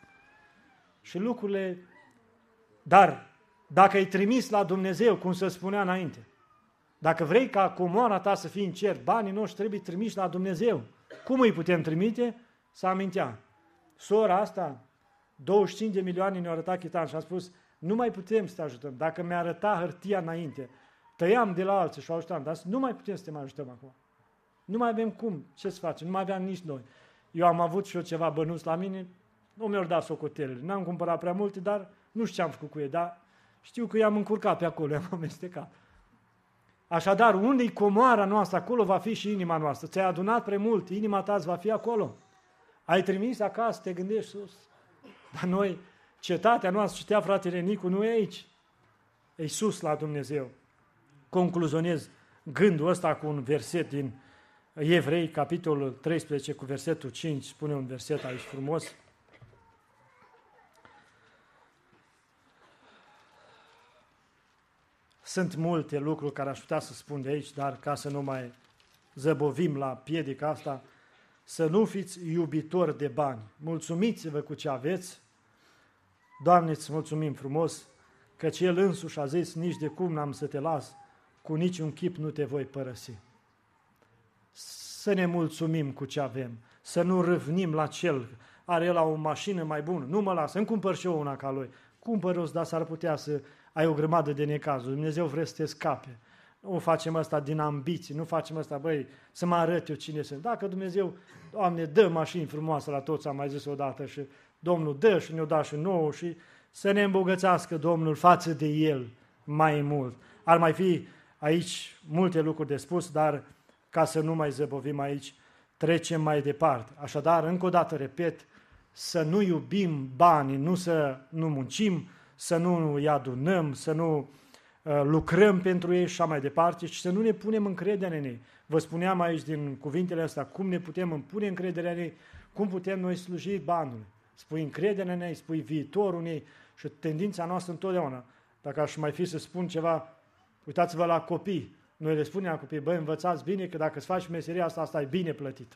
Și lucrurile, dar dacă îi trimis la Dumnezeu, cum se spunea înainte, dacă vrei ca comoara ta să fie în cer, banii noștri trebuie trimiși la Dumnezeu. Cum îi putem trimite? Să amintea. Sora asta, douăzeci și cinci de milioane ne-au arătat chitan și am spus, nu mai putem să te ajutăm. Dacă mi-a arătat hârtia înainte, tăiam de la alții și ajutam, dar nu mai putem să te mai ajutăm acum. Nu mai avem cum, ce să facem, nu mai aveam nici noi. Eu am avut și eu ceva bănuți la mine, nu mi-au dat socotelele, n-am cumpărat prea multe, dar nu știu ce am făcut cu ei, dar știu că i-am încurcat pe acolo, i-am amestecat. Așadar, unde-i comoara noastră, acolo va fi și inima noastră. Ți-ai adunat prea mult, inima ta va fi acolo. Ai trimis acasă, te gândești sus. Dar noi, cetatea noastră, citea fratele Nicu, nu e aici. E sus la Dumnezeu. concluzionez gândul ăsta cu un verset din Evrei, capitolul treisprezece, cu versetul cinci, spune un verset aici frumos. Sunt multe lucruri care aș putea să spun de aici, dar ca să nu mai zăbovim la piedica asta, să nu fiți iubitori de bani. Mulțumiți-vă cu ce aveți. Doamne, îți mulțumim frumos, căci El însuși a zis, nici de cum n-am să te las, cu niciun chip nu te voi părăsi. Să ne mulțumim cu ce avem, să nu râvnim la cel, are el o mașină mai bună, nu mă lasă, îmi cumpăr și eu una ca lui. Cumpăr-o, dar s-ar putea să ai o grămadă de necazuri, Dumnezeu vrea să te scape. Nu facem asta din ambiții, nu facem asta, băi, să mă arăt eu cine sunt. Dacă Dumnezeu, Doamne, dă mașini frumoase la toți, am mai zis odată, și Domnul dă și ne-o da și nouă și să ne îmbogățească Domnul față de El mai mult. Ar mai fi aici multe lucruri de spus, dar ca să nu mai zăbovim aici, trecem mai departe. Așadar, încă o dată repet, să nu iubim banii, nu să nu muncim, să nu îi adunăm, să nu uh, lucrăm pentru ei și așa mai departe, și să nu ne punem încrederea în ei. Vă spuneam aici din cuvintele astea, cum ne putem pune încrederea în ei, cum putem noi sluji banului. Spui încrederea în ei, spui viitorul în ei și tendința noastră întotdeauna. Dacă aș mai fi să spun ceva, uitați-vă la copii. Noi le spunem la copii, băi, învățați bine că dacă îți faci meseria asta, asta e bine plătită.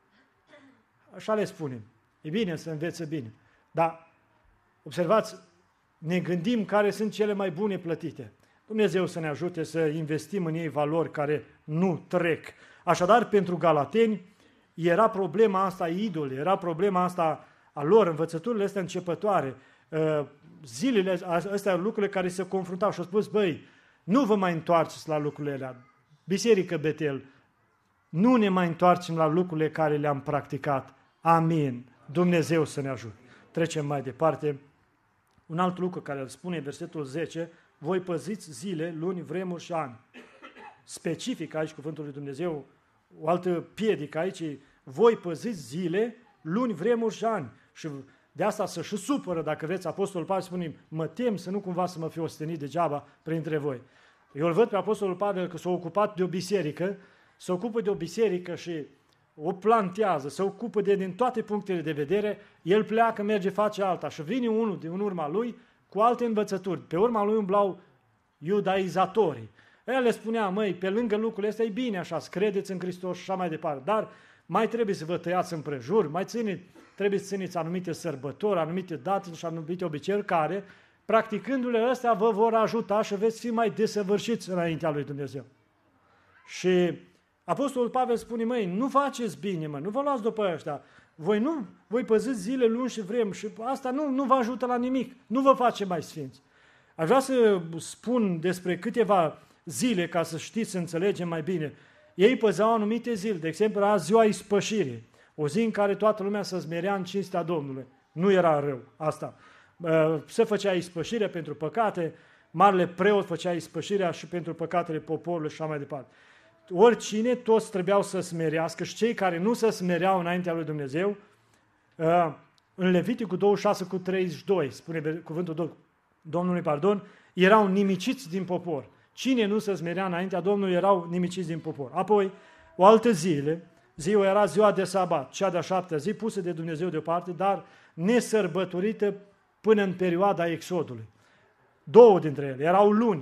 Așa le spunem. E bine să învețe bine. Dar, observați, ne gândim care sunt cele mai bune plătite. Dumnezeu să ne ajute să investim în ei valori care nu trec. Așadar, pentru galateni, era problema asta a idolului, era problema asta a lor, învățăturile astea începătoare, zilele astea, lucrurile care se confruntau și au spus, băi, nu vă mai întoarceți la lucrurile alea. Biserică Betel, nu ne mai întoarcem la lucrurile care le-am practicat. Amin. Dumnezeu să ne ajute. Trecem mai departe. Un alt lucru care îl spune versetul zece, voi păziți zile, luni, vremuri și ani. Specific aici cuvântul lui Dumnezeu, o altă piedică aici, voi păziți zile, luni, vremuri și ani. Și de asta să și supără, dacă vreți, Apostolul Pavel spune, mă tem să nu cumva să mă fiu ostenit degeaba printre voi. Eu îl văd pe Apostolul Pavel că s-a ocupat de o biserică, se ocupă de o biserică și o plantează, se ocupă de din toate punctele de vedere, el pleacă, merge, face alta și vine unul din urma lui cu alte învățături. Pe urma lui umblau iudaizatorii. El le spunea, măi, pe lângă lucrurile astea e bine așa, să credeți în Hristos și așa mai departe, dar mai trebuie să vă tăiați împrejur, mai ține, trebuie să țineți anumite sărbători, anumite date și anumite obiceiuri care, practicându-le astea, vă vor ajuta și veți fi mai desăvârșiți înaintea lui Dumnezeu. Și Apostolul Pavel spune, măi, nu faceți bine, mă, nu vă luați după ăștia, voi nu, voi păziți zile luni și vrem și asta nu, nu vă ajută la nimic, nu vă face mai sfinți. Aș vrea să spun despre câteva zile ca să știți, să înțelegem mai bine. Ei păzeau anumite zile, de exemplu, era ziua ispășirii, o zi în care toată lumea se smerea în cinstea Domnului. Nu era rău asta. Se făcea ispășirea pentru păcate, marele preot făcea ispășirea și pentru păcatele poporului și așa mai departe. Oricine, toți trebuiau să smerească și cei care nu se smereau înaintea lui Dumnezeu, în Leviticul douăzeci și șase cu treizeci și doi, spune cuvântul Domnului, pardon, erau nimiciți din popor. Cine nu se smerea înaintea Domnului erau nimiciți din popor. Apoi, o altă zile, ziua era ziua de sabat, cea de-a șaptea zi, pusă de Dumnezeu deoparte, dar nesărbătorită până în perioada Exodului. Două dintre ele erau luni.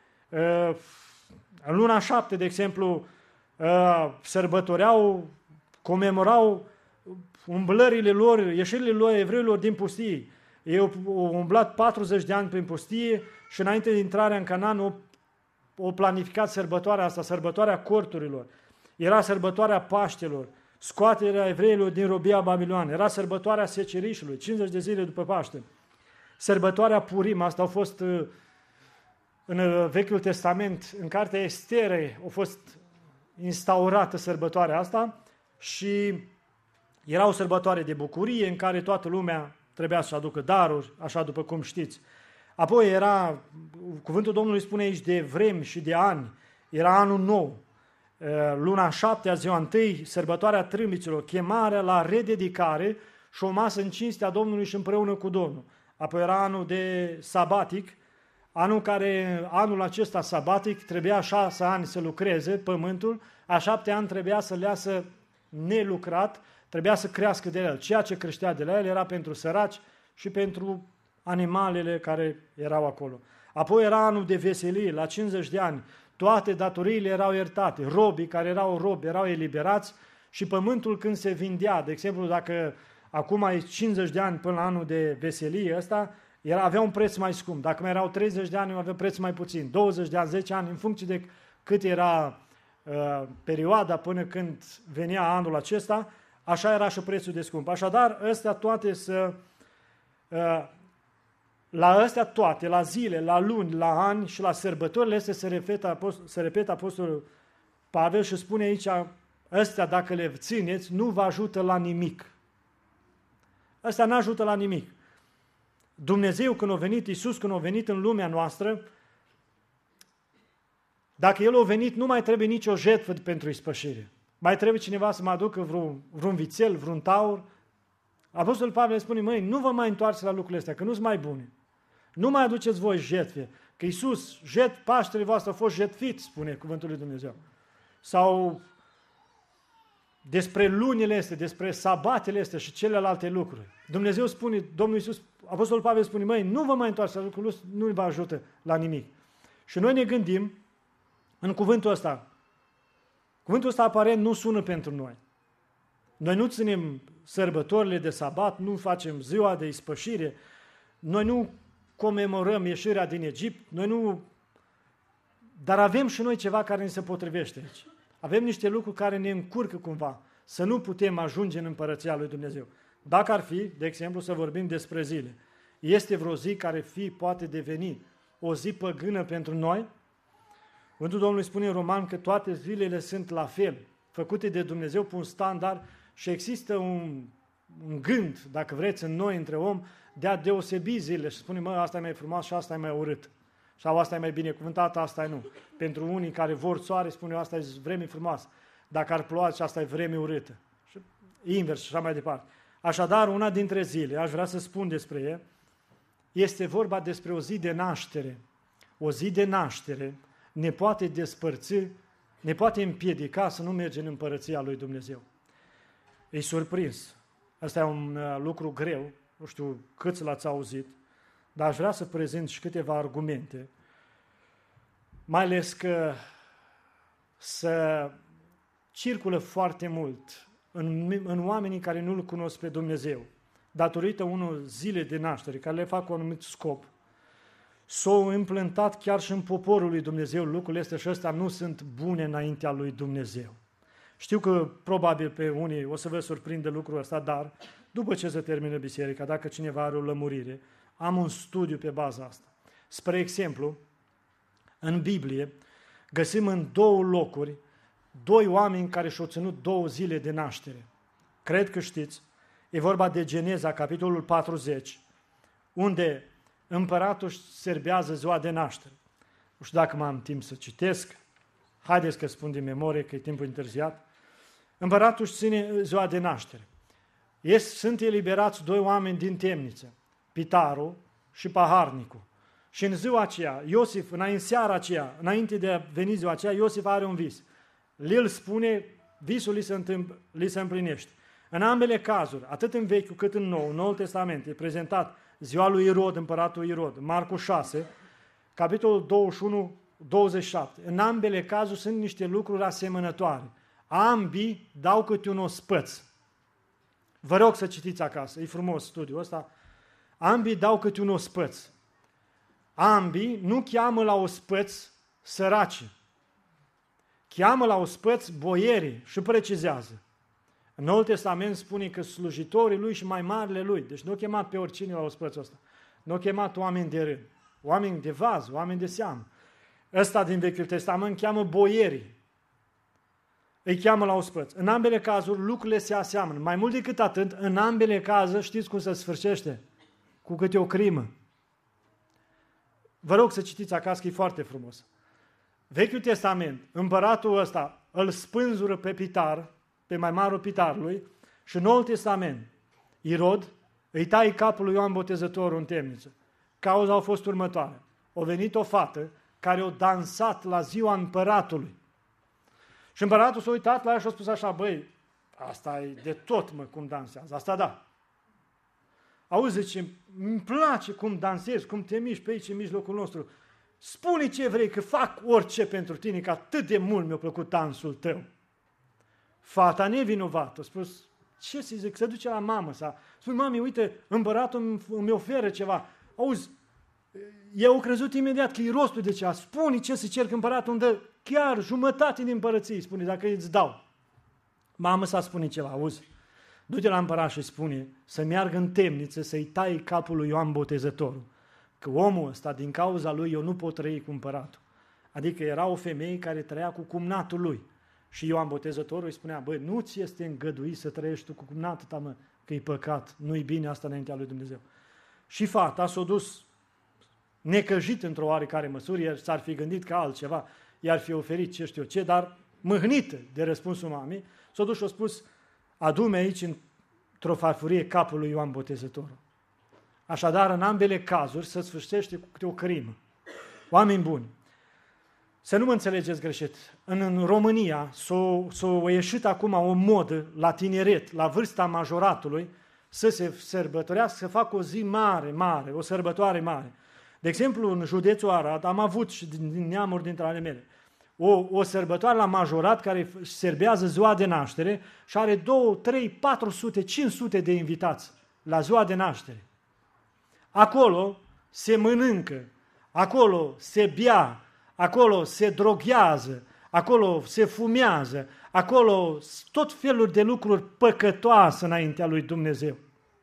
În luna șapte, de exemplu, sărbătoreau, comemorau umblările lor, ieșirile lor evreilor din pustie. Ei au umblat patruzeci de ani prin pustie și înainte de intrarea în Canaan au, au planificat sărbătoarea asta, sărbătoarea corturilor. Era sărbătoarea Paștelor, scoaterea evreilor din robia Babilon, era sărbătoarea secerișului, cincizeci de zile după Paște. Sărbătoarea Purim, asta a fost în Vechiul Testament, în cartea Estere, a fost instaurată sărbătoarea asta și era o sărbătoare de bucurie în care toată lumea trebuia să aducă daruri, așa după cum știți. Apoi era, cuvântul Domnului spune aici de vremi și de ani, era anul nou, luna șaptea, ziua întâi, sărbătoarea trâmbiților, chemarea la rededicare și o masă în cinstea Domnului și împreună cu Domnul. Apoi era anul de sabatic, anul, care, anul acesta sabatic trebuia șase ani să lucreze pământul, a șapte ani trebuia să leasă nelucrat, trebuia să crească de el. Ceea ce creștea de la el era pentru săraci și pentru animalele care erau acolo. Apoi era anul de veselie, la cincizeci de ani, toate datoriile erau iertate, robii care erau robi erau eliberați și pământul când se vindea, de exemplu, dacă acum ai cincizeci de ani până la anul de veselie ăsta, era, avea un preț mai scump. Dacă mai erau treizeci de ani, avea preț mai puțin. douăzeci de ani, zece ani, în funcție de cât era uh, perioada până când venea anul acesta, așa era și prețul de scump. Așadar, astea toate să... Uh, la astea toate, la zile, la luni, la ani și la sărbătorile astea se repetă, se repetă Apostolul Pavel și spune aici, astea dacă le țineți, nu vă ajută la nimic. Astea nu ajută la nimic. Dumnezeu când a venit, Iisus când a venit în lumea noastră, dacă El a venit, nu mai trebuie nicio jertfă pentru ispășire. Mai trebuie cineva să mă aducă vreun, vreun vițel, vreun taur. Apostolul Pavel spune, măi, nu vă mai întoarceți la lucrurile astea, că nu sunt mai bune. Nu mai aduceți voi jertfe, că Iisus, jet, Paștele voastre a fost jertfit, spune cuvântul lui Dumnezeu. Sau despre lunile astea, despre sabatele astea și celelalte lucruri. Dumnezeu spune, Domnul Iisus, Apostolul Pavel spune, măi, nu vă mai întoarceți la lucrurile, nu vă ajută la nimic. Și noi ne gândim în cuvântul ăsta. Cuvântul ăsta aparent nu sună pentru noi. Noi nu ținem sărbătorile de sabat, nu facem ziua de ispășire, noi nu comemorăm ieșirea din Egipt, noi nu... Dar avem și noi ceva care ne se potrivește aici. Avem niște lucruri care ne încurcă cumva să nu putem ajunge în împărăția lui Dumnezeu. Dacă ar fi, de exemplu, să vorbim despre zile, este vreo zi care fi poate deveni o zi păgână pentru noi? Cuvântul Domnului spune în Roman că toate zilele sunt la fel, făcute de Dumnezeu pe un standard și există un, un gând, dacă vreți, în noi, între om, de a deosebi zilele și spune, mă, asta e mai frumos și asta e mai urât. Sau asta e mai binecuvântată, asta e nu. Pentru unii care vor soare, spune, asta e vreme frumoasă. Dacă ar ploua, și asta e vreme urâtă. Și invers și așa mai departe. Așadar, una dintre zile, aș vrea să spun despre ea, este vorba despre o zi de naștere. O zi de naștere ne poate despărți, ne poate împiedica să nu mergem în împărăția lui Dumnezeu. E surprins. Asta e un uh, lucru greu, nu știu câți l-ați auzit, dar aș vrea să prezint și câteva argumente, mai ales că să circulă foarte mult în, în oamenii care nu-L cunosc pe Dumnezeu, datorită unor zile de naștere, care le fac cu un anumit scop, s-au implantat chiar și în poporul lui Dumnezeu lucrurile astea și astea nu sunt bune înaintea lui Dumnezeu. Știu că probabil pe unii o să vă surprindă lucrul ăsta, dar după ce se termină biserica, dacă cineva are o lămurire, am un studiu pe baza asta. Spre exemplu, în Biblie găsim în două locuri doi oameni care și-au ținut două zile de naștere. Cred că știți, e vorba de Geneza, capitolul patruzeci, unde împăratul își serbează ziua de naștere. Nu știu dacă mai am timp să citesc, haideți că spun din memorie că e timpul întârziat. Împăratul își ține ziua de naștere. Sunt eliberați doi oameni din temniță, Pitarul și Paharnicul. Și în ziua aceea, Iosif, în seara aceea, înainte de a veni ziua aceea, Iosif are un vis. El spune, visul li se, întâmpl, li se împlinește. În ambele cazuri, atât în Vechiul cât în Nou, în Noul Testament, e prezentat ziua lui Irod, împăratul Irod, Marcu șase, capitolul douăzeci și unu douăzeci și șapte. În ambele cazuri sunt niște lucruri asemănătoare. Ambii dau câte un ospăț. Vă rog să citiți acasă, e frumos studiul ăsta. Ambii dau câte un ospăț. Ambii nu cheamă la ospăț săraci. Cheamă la ospăț boierii și precizează. În Noul Testament spune că slujitorii lui și mai marile lui, deci nu a chemat pe oricine la ospățul ăsta, nu a chemat oameni de rând, oameni de vaz, oameni de seamă. Ăsta din Vechiul Testament cheamă boierii. Îi cheamă la ospăț. În ambele cazuri lucrurile se aseamănă. Mai mult decât atât, în ambele cazuri știți cum se sfârșește? Cu câte o crimă. Vă rog să citiți acasă că e foarte frumos. Vechiul Testament, împăratul ăsta îl spânzură pe Pitar, pe mai marul Pitarului, și în Noul Testament, Irod îi taie capul lui Ioan Botezătorul în temniță. Cauza a fost următoare. a venit o fată care a dansat la ziua împăratului. Și împăratul s-a uitat la ea și a spus așa, băi, asta e de tot, mă, cum dansează, asta da. Auzi, zice, îmi place cum dansezi, cum te miști pe aici în mijlocul nostru. Spune ce vrei, că fac orice pentru tine, că atât de mult mi-a plăcut dansul tău. Fata nevinovată a spus, ce să zic, se duce la mamă sa. Spune, mami, uite, împăratul îmi oferă ceva. Auzi, eu au crezut imediat că e rostul de ceva. Spune ce să cer, că împăratul îmi dă chiar jumătate din împărăție, spune, dacă îți dau. Mamă sa spune ceva, auzi, du-te la împărat și spune să meargă în temniță să-i tai capul lui Ioan Botezătorul. Că omul ăsta, din cauza lui, eu nu pot trăi cu împăratul. Adică era o femeie care trăia cu cumnatul lui. Și Ioan Botezătorul îi spunea, băi, nu ți este îngăduit să trăiești tu cu cumnatul ta, mă, că e păcat, nu-i bine asta înaintea lui Dumnezeu. Și fata s-a dus necăjit într-o oarecare măsură, iar s-ar fi gândit că altceva i-ar fi oferit ce știu eu ce, dar mâhnită de răspunsul mamei, s-a dus și a spus, adu-mi aici într-o farfurie capul lui Ioan Botezătorul. Așadar, în ambele cazuri se sfârșește cu câte o crimă. Oameni buni, să nu mă înțelegeți greșit, în, în România s-a, s-a ieșit acum o modă la tineret, la vârsta majoratului, să se sărbătorească, să facă o zi mare, mare, o sărbătoare mare. De exemplu, în județul Arad, am avut și din, din neamuri dintre ale mele, o, o sărbătoare la majorat care serbează ziua de naștere și are două, trei, patru sute, cinci sute de invitați la ziua de naștere. Acolo se mănâncă, acolo se bea, acolo se droghează, acolo se fumează, acolo tot felul de lucruri păcătoase înaintea lui Dumnezeu.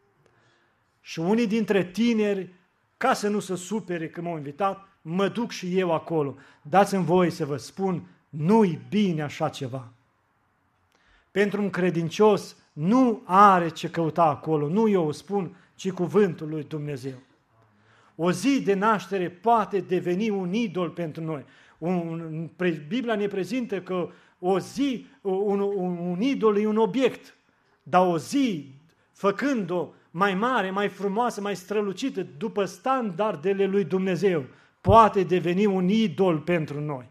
Și unii dintre tineri, ca să nu se supere că m-au invitat, mă duc și eu acolo. Dați-mi voie să vă spun, nu-i bine așa ceva. Pentru un credincios nu are ce căuta acolo, nu eu o spun, ci cuvântul lui Dumnezeu. O zi de naștere poate deveni un idol pentru noi. Un, Biblia ne prezintă că o zi, un, un, un idol e un obiect, dar o zi, făcând-o mai mare, mai frumoasă, mai strălucită, după standardele lui Dumnezeu, poate deveni un idol pentru noi.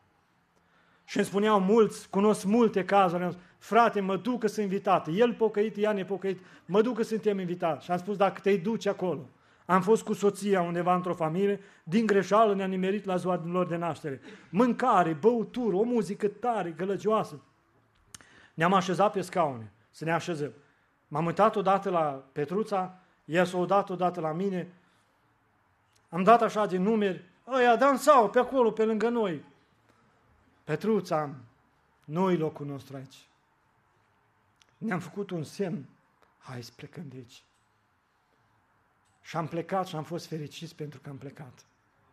Și îmi spuneau mulți, cunosc multe cazuri, frate, mă duc că sunt invitat, el pocăit, ea nepocăit, mă duc că suntem invitați. Și am spus, dacă te duci acolo, am fost cu soția undeva într-o familie, din greșeală ne-a nimerit la ziua lor de naștere. Mâncare, băutură, o muzică tare, gălăgioasă. Ne-am așezat pe scaune, să ne așezăm. M-am uitat odată la Petruța, ea s-a dat odată la mine, am dat așa din numeri, ăia dansau pe acolo, pe lângă noi. Petruța, nu-i locul nostru aici. Ne-am făcut un semn, hai să plecăm de aici. Și am plecat și am fost fericiți pentru că am plecat.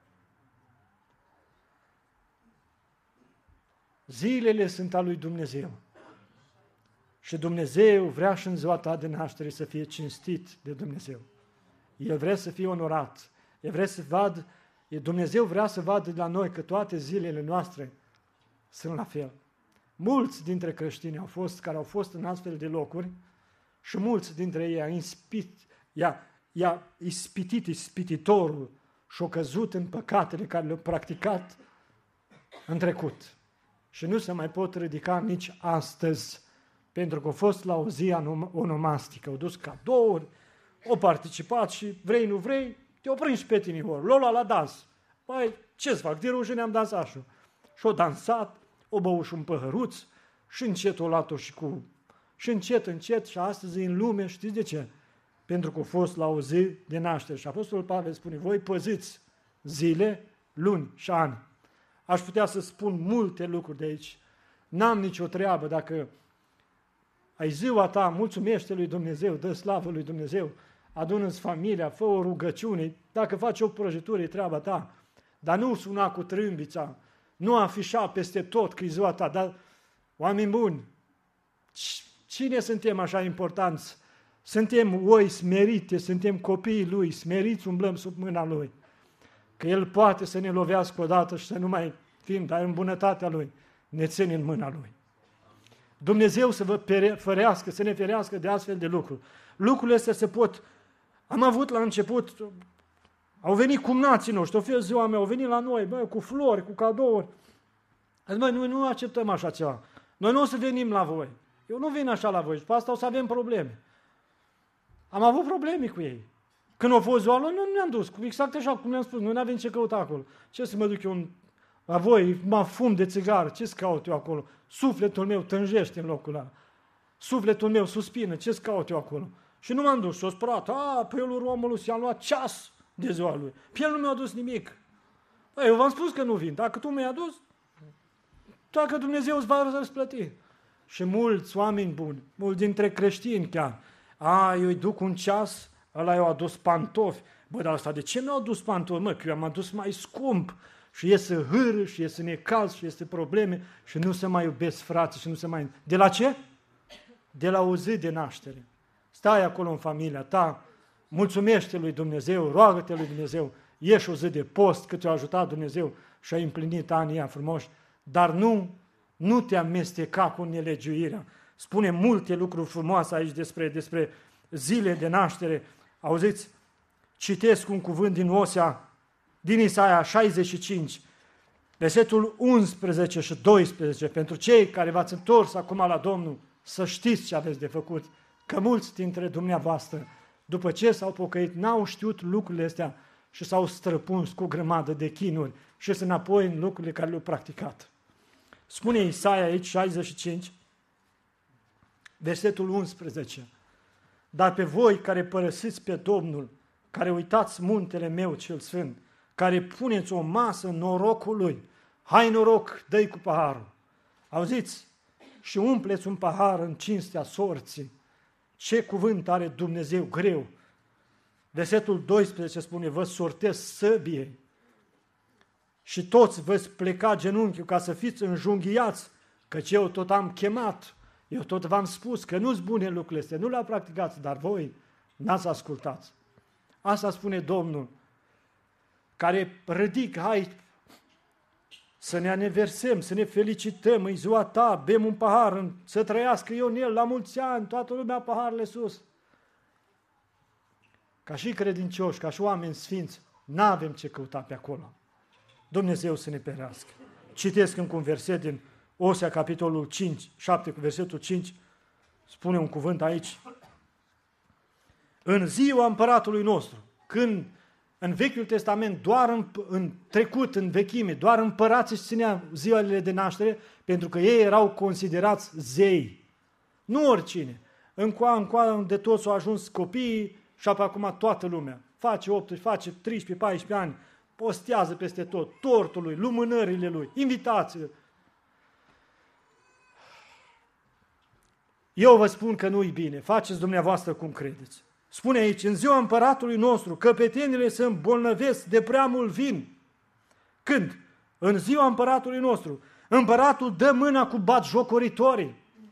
Zilele sunt a lui Dumnezeu. Și Dumnezeu vrea și în ziua ta de naștere să fie cinstit de Dumnezeu. El vrea să fie onorat. El vrea să vadă, Dumnezeu vrea să vadă de la noi că toate zilele noastre sunt la fel. Mulți dintre creștini au fost, care au fost în astfel de locuri și mulți dintre ei au inspit, i-a, i-a ispitit ispititorul și au căzut în păcatele care le-au practicat în trecut. Și nu se mai pot ridica nici astăzi, pentru că au fost la o zi onomastică, au dus cadouri, au participat și vrei, nu vrei, te-au prins pe tine ori, l-au luat la dans. Păi, ce-ți fac? De rușine am dansat și Și-au dansat, o băut și un păhăruț și încet o luat-o și cu... Și încet, încet și astăzi în lume, știți de ce? Pentru că au fost la o zi de naștere. Și Apostolul Pavel spune, voi păziți zile, luni și ani. Aș putea să spun multe lucruri de aici. N-am nicio treabă dacă ai ziua ta, mulțumește lui Dumnezeu, dă slavă lui Dumnezeu, adună-ți familia, fă o rugăciune, dacă faci o prăjitură, e treaba ta, dar nu suna cu trâmbița, nu afișa peste tot că e ziua ta, dar oameni buni, cine suntem așa importanți? Suntem oi smerite, suntem copiii Lui, smeriți, umblăm sub mâna Lui, că El poate să ne lovească odată și să nu mai fim, dar în bunătatea Lui ne ține în mâna Lui. Dumnezeu să vă ferească, să ne ferească de astfel de lucruri. Lucrurile astea se pot... Am avut la început Au venit cumnații noștri, o fie ziua mea, au venit la noi, bă, cu flori, cu cadouri. Zic, bă, noi nu acceptăm așa ceva. Noi nu o să venim la voi. Eu nu vin așa la voi și pe asta o să avem probleme. Am avut probleme cu ei. Când a fost ziua lor, nu ne-am dus. Exact așa cum ne-am spus, noi nu avem ce căuta acolo. Ce să mă duc eu în... la voi, mă fum de țigară, ce-ți caut eu acolo? Sufletul meu tânjește în locul ăla. Sufletul meu suspină, ce-ți caut eu acolo? Și nu m-am dus și o spărat. A, pe el omului și-am luat ceas de ziua lui. Pe el nu mi-a dus nimic. Bă, eu v-am spus că nu vin. Dacă tu mi-ai adus, dacă Dumnezeu îți va răsplăti. Și mulți oameni buni, mulți dintre creștini chiar, a, eu îi duc un ceas, ăla i-a adus pantofi. Bă, dar ăsta de ce mi-a adus pantofi? Mă, că eu am adus mai scump. Și iese hârâ, și iese necaz, și iese probleme, și nu se mai iubesc frații, și nu se mai... De la ce? De la o zi de naștere. Stai acolo în familia ta, mulțumește lui Dumnezeu, roagă-te lui Dumnezeu, ieși o zi de post, că te-a ajutat Dumnezeu și ai împlinit anii ăia frumoși, dar nu, nu te amesteca cu nelegiuirea. Spune multe lucruri frumoase aici despre, despre zile de naștere. Auziți? Citesc un cuvânt din Osea, din Isaia șaizeci și cinci, versetul unsprezece și doisprezece, pentru cei care v-ați întors acum la Domnul, să știți ce aveți de făcut, că mulți dintre dumneavoastră, după ce s-au pocăit, n-au știut lucrurile astea și s-au străpuns cu o grămadă de chinuri și sunt înapoi în lucrurile care le-au practicat. Spune Isaia aici, șaizeci și cinci, versetul unsprezece, dar pe voi care părăsiți pe Domnul, care uitați muntele meu cel sfânt, care puneți o masă în norocul lui, hai noroc, dă-i cu paharul. Auziți? Și umpleți un pahar în cinstea sorții. Ce cuvânt are Dumnezeu greu. Versetul doisprezece spune, vă sortesc săbiei și toți veți pleca genunchiul ca să fiți înjunghiați, căci eu tot am chemat, eu tot v-am spus că nu-s bune lucrurile astea, nu le-a practicat, dar voi n-ați ascultat. Asta spune Domnul, care ridică, hai să ne aniversăm, să ne felicităm, în ziua ta, bem un pahar, să trăiască Ionel la mulți ani, toată lumea paharele sus. Ca și credincioși, ca și oameni sfinți, n-avem ce căuta pe acolo. Dumnezeu să ne perească. Citesc încă un verset din Osea, capitolul cinci, șapte, cu versetul cinci, spune un cuvânt aici. În ziua împăratului nostru, când în Vechiul Testament, doar în, în trecut, în vechime, doar împărații își ținea zilele de naștere, pentru că ei erau considerați zei. Nu oricine. Încoa, încoa, de toți au ajuns copiii și apoi acum toată lumea. Face optsprezece, face treisprezece, paisprezece ani, postează peste tot, tortul lui, lumânările lui, invitațiile. Eu vă spun că nu-i bine, faceți dumneavoastră cum credeți. Spune aici, în ziua împăratului nostru, căpetenile se îmbolnăvesc de prea mult vin. Când? În ziua împăratului nostru. Împăratul dă mâna cu batjocoritorii.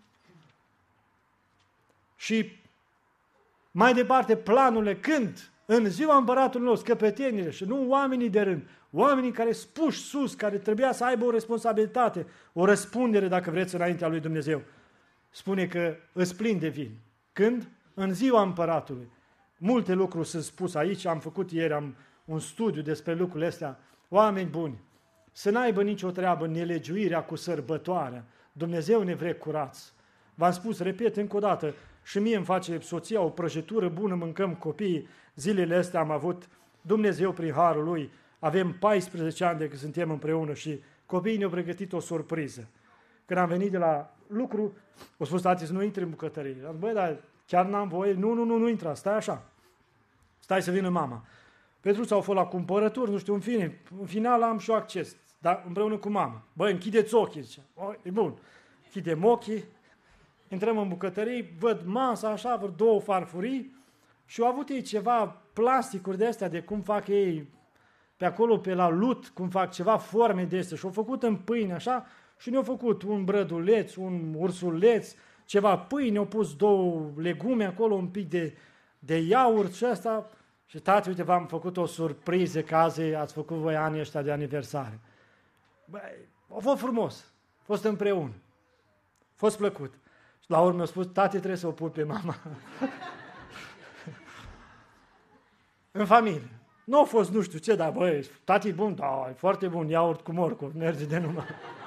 Și mai departe, planurile, când? În ziua împăratului nostru, căpetenile, și nu oamenii de rând, oamenii care spuși sus, care trebuia să aibă o responsabilitate, o răspundere, dacă vreți, înaintea lui Dumnezeu. Spune că îți plin de vin. Când? În ziua împăratului. Multe lucruri sunt spuse aici, am făcut ieri am un studiu despre lucrurile astea. Oameni buni, să n-aibă nicio treabă nelegiuirea cu sărbătoarea. Dumnezeu ne vrea curați. V-am spus, repet încă o dată, și mie îmi face soția o prăjitură bună, mâncăm copiii. Zilele astea am avut Dumnezeu prin harul Lui. Avem paisprezece ani de când suntem împreună și copiii ne-au pregătit o surpriză. Când am venit de la lucru, o spus, tati, să nu intri în bucătărie. Am zis, băi, dar chiar n-am voie, nu, nu, nu, nu intra, stai așa. Stai să vină mama. Petruța au fost la cumpărături, nu știu, în fine, în final am și eu acces, dar împreună cu mama. Băi, închideți ochii, zice. O, e bun. Închidem ochii, intrăm în bucătărie, văd masa așa, văd două farfurii și au avut ei ceva plasticuri de astea, de cum fac ei pe acolo, pe la lut, cum fac ceva forme de astea și au făcut în pâine așa și ne-au făcut un brăduleț, un ursuleț, ceva pâine, au pus două legume acolo, un pic de, de iaurt și asta. Și tati, uite, v-am făcut o surpriză, că azi ați făcut voi anii ăștia de aniversare. Băi, a fost frumos, a fost împreună, a fost plăcut. Și la urmă a spus, tati, trebuie să o pun pe mama. În familie. Nu a fost nu știu ce, dar băi, tati bun, da, e foarte bun, iaurt cu morcov, merge de numai.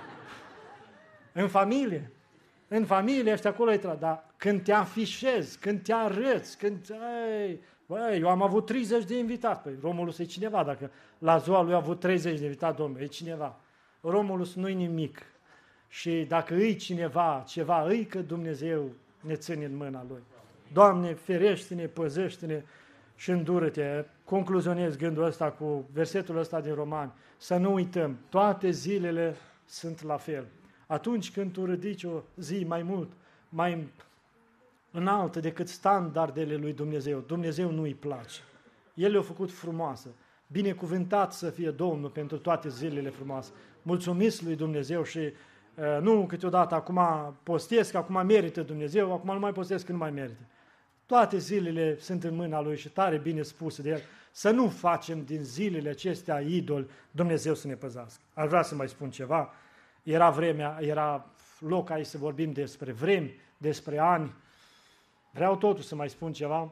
În familie, în familie ești acolo, dar când te afișezi, când te arăți, când, ei, băi, eu am avut treizeci de invitați, păi Romulus e cineva, dacă la ziua lui a avut treizeci de invitați, domnule, e cineva. Romulus nu-i nimic. Și dacă îi cineva, ceva, îi că Dumnezeu ne ține în mâna Lui. Doamne, ferește-ne, păzește-ne și îndură-te. Concluzionez gândul ăsta cu versetul ăsta din Romani. Să nu uităm, toate zilele sunt la fel. Atunci când tu ridici o zi mai mult, mai înaltă decât standardele lui Dumnezeu, Dumnezeu nu îi place. El le-a făcut frumoasă. Binecuvântat să fie Domnul pentru toate zilele frumoase. Mulțumiți lui Dumnezeu și uh, nu câteodată acum postesc, acum merită Dumnezeu, acum nu mai postesc când nu mai merită. Toate zilele sunt în mâna Lui și tare bine spuse de El. Să nu facem din zilele acestea idol, Dumnezeu să ne păzească. Aș vrea să mai spun ceva. Era vremea, era loc aici să vorbim despre vremi, despre ani. Vreau totuși să mai spun ceva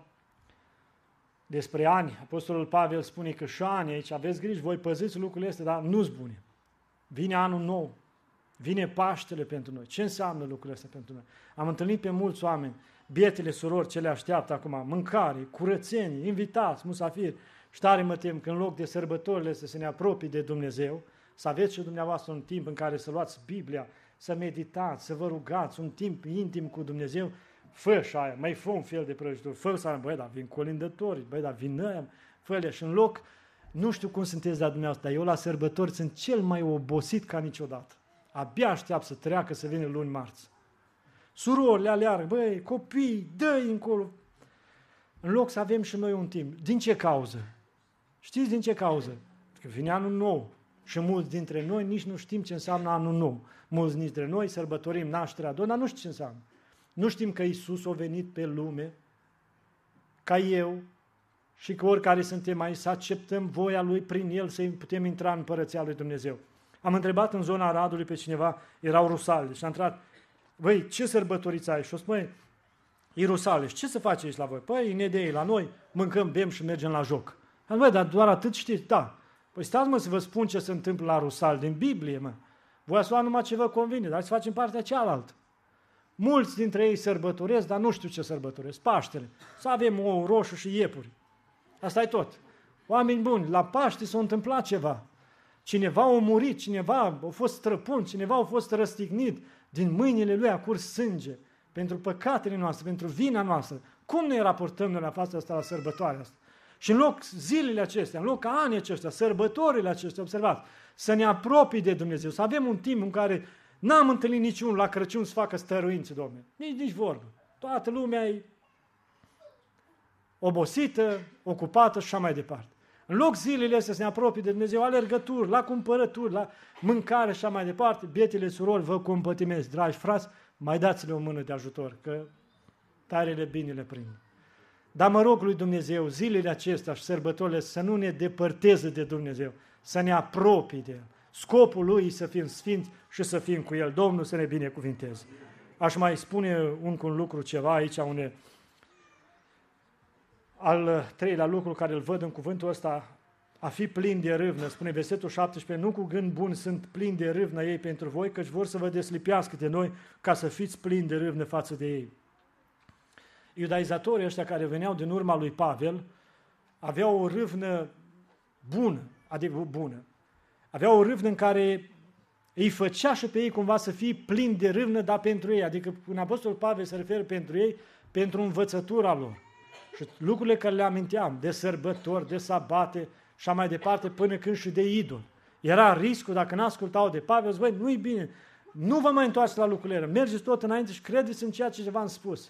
despre ani. Apostolul Pavel spune că și ani aici, aveți grijă, voi păziți lucrurile astea, dar nu-s bune. Vine anul nou, vine Paștele pentru noi. Ce înseamnă lucrurile astea pentru noi? Am întâlnit pe mulți oameni, bietele surori ce le așteaptă acum, mâncare, curățenie, invitați, musafiri. Și tare mă tem că în loc de sărbătorile astea să ne apropii de Dumnezeu, să aveți și dumneavoastră un timp în care să luați Biblia, să meditați, să vă rugați, un timp intim cu Dumnezeu, fă și aia, mai fă un fel de prăjitură, fă să aia, băi, dar vin colindători, băi, dar vin ăia, fă-le. Și în loc, nu știu cum sunteți la dumneavoastră, dar eu la sărbători sunt cel mai obosit ca niciodată. Abia aștept să treacă, să vină luni, marți. Surorile aleargă, băi, copii, dă-i încolo. În loc să avem și noi un timp. Din ce cauză? Știți din ce cauză? Că vine anul nou și mulți dintre noi nici nu știm ce înseamnă anul nou. Mulți dintre noi sărbătorim nașterea Domnului, dar nu știm ce înseamnă. Nu știm că Iisus a venit pe lume, ca eu, și că oricare suntem aici, să acceptăm voia Lui prin El, să putem intra în Împărăția Lui Dumnezeu. Am întrebat în zona Aradului pe cineva, erau rusale, și am întrebat, băi, ce sărbătoriți ai? Și o spune, e rusale, ce se face aici la voi? Păi, în idei, la noi mâncăm, bem și mergem la joc. Am băi, dar doar atât știți? Da. Păi stați mă să vă spun ce se întâmplă la rusal din Biblie, mă. Voi ați luat numai ce vă convine, dar să facem partea cealaltă. Mulți dintre ei sărbătoresc, dar nu știu ce sărbătoresc. Paștele. Să avem ou roșu și iepuri. Asta e tot. Oameni buni, la Paște s-a întâmplat ceva. Cineva a murit, cineva a fost străpun, cineva a fost răstignit. Din mâinile lui a curs sânge. Pentru păcatele noastre, pentru vina noastră. Cum ne raportăm noi la fața asta, la sărbătoarea asta? Și în loc zilele acestea, în loc anii aceștia, sărbătorile acestea, observați, să ne apropii de Dumnezeu, să avem un timp în care n-am întâlnit niciunul la Crăciun să facă stăruințe, Domnule. Nici, nici vorbă. Toată lumea e obosită, ocupată și așa mai departe. În loc zilele astea să ne apropii de Dumnezeu, alergături, la cumpărături, la mâncare și așa mai departe, bietele surori, vă compătimesc, dragi frați, mai dați-le o mână de ajutor, că tarele bine le prind. Dar mă rog lui Dumnezeu, zilele acestea și sărbătorile să nu ne depărteze de Dumnezeu, să ne apropii de El. Scopul lui e să fim sfinți și să fim cu El. Domnul să ne binecuvinteze. Aș mai spune un, un lucru ceva aici, une, al treilea lucru care îl văd în cuvântul ăsta, a fi plin de râvnă. Spune versetul șaptesprezece, nu cu gând bun sunt plini de râvnă ei pentru voi, căci vor să vă deslipească de noi ca să fiți plini de râvnă față de ei. Iudaizatorii ăștia care veneau din urma lui Pavel aveau o râvnă bună, adică bună. Aveau o râvnă în care îi făcea și pe ei cumva să fie plini de râvnă, dar pentru ei. Adică în Apostolul Pavel se referă pentru ei, pentru învățătura lor. Și lucrurile care le aminteam, de sărbători, de sabate și așa mai departe, până când și de idol. Era riscul, dacă n-ascultau de Pavel, zic, băi, nu-i bine, nu vă mai întoarceți la lucrurile alea, mergeți tot înainte și credeți în ceea ce v-am spus.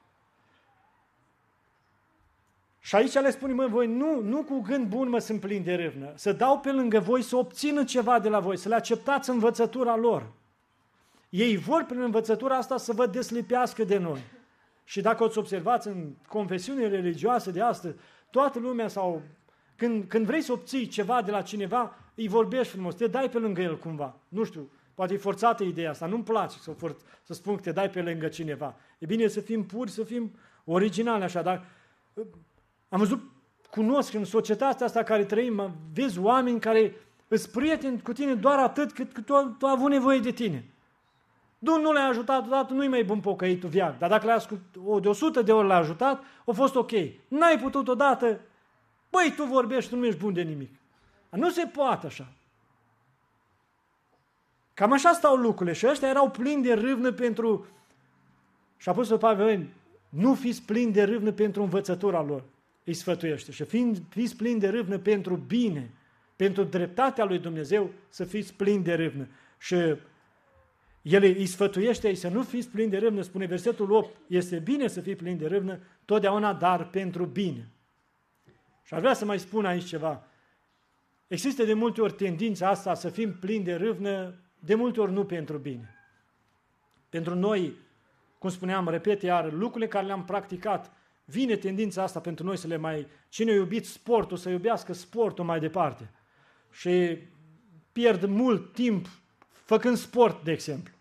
Și aici le spune, mă, voi nu, nu cu gând bun mă sunt plin de râvnă, să dau pe lângă voi, să obțină ceva de la voi, să le acceptați învățătura lor. Ei vor prin învățătura asta să vă deslipească de noi. Și dacă o să observați în confesiunile religioase de astăzi, toată lumea sau când, când vrei să obții ceva de la cineva, îi vorbești frumos, te dai pe lângă el cumva. Nu știu, poate e forțată ideea asta, nu-mi place să, for, să spun că te dai pe lângă cineva. E bine să fim puri, să fim originali așa, dar am văzut cunosc în societatea asta care trăim, vezi oameni care îți prieteni cu tine doar atât cât, cât tu, tu a avut nevoie de tine. Dumnezeu nu l-ai ajutat odată, nu-i mai bun pocăitul viac, dar dacă l-ai ascultat, de o sută de ori l-ai ajutat, a fost ok. N-ai putut odată, băi, tu vorbești, tu nu ești bun de nimic. Nu se poate așa. Cam așa stau lucrurile și ăștia erau plini de râvnă pentru... Și Apostolul Pavel, nu fiți plini de râvnă pentru învățătura lor, îi sfătuiește. Și fiind, fiți plini de râvnă pentru bine, pentru dreptatea lui Dumnezeu, să fiți plini de râvnă. Și el îi sfătuiește să nu fiți plini de râvnă, spune versetul opt, este bine să fii plini de râvnă, totdeauna, dar pentru bine. Și ar vrea să mai spun aici ceva. Există de multe ori tendința asta să fim plini de râvnă, de multe ori nu pentru bine. Pentru noi, cum spuneam, repet iar, lucrurile care le-am practicat, vine tendința asta pentru noi să le mai... Cine a iubit sportul, să iubească sportul mai departe. Și pierd mult timp făcând sport, de exemplu.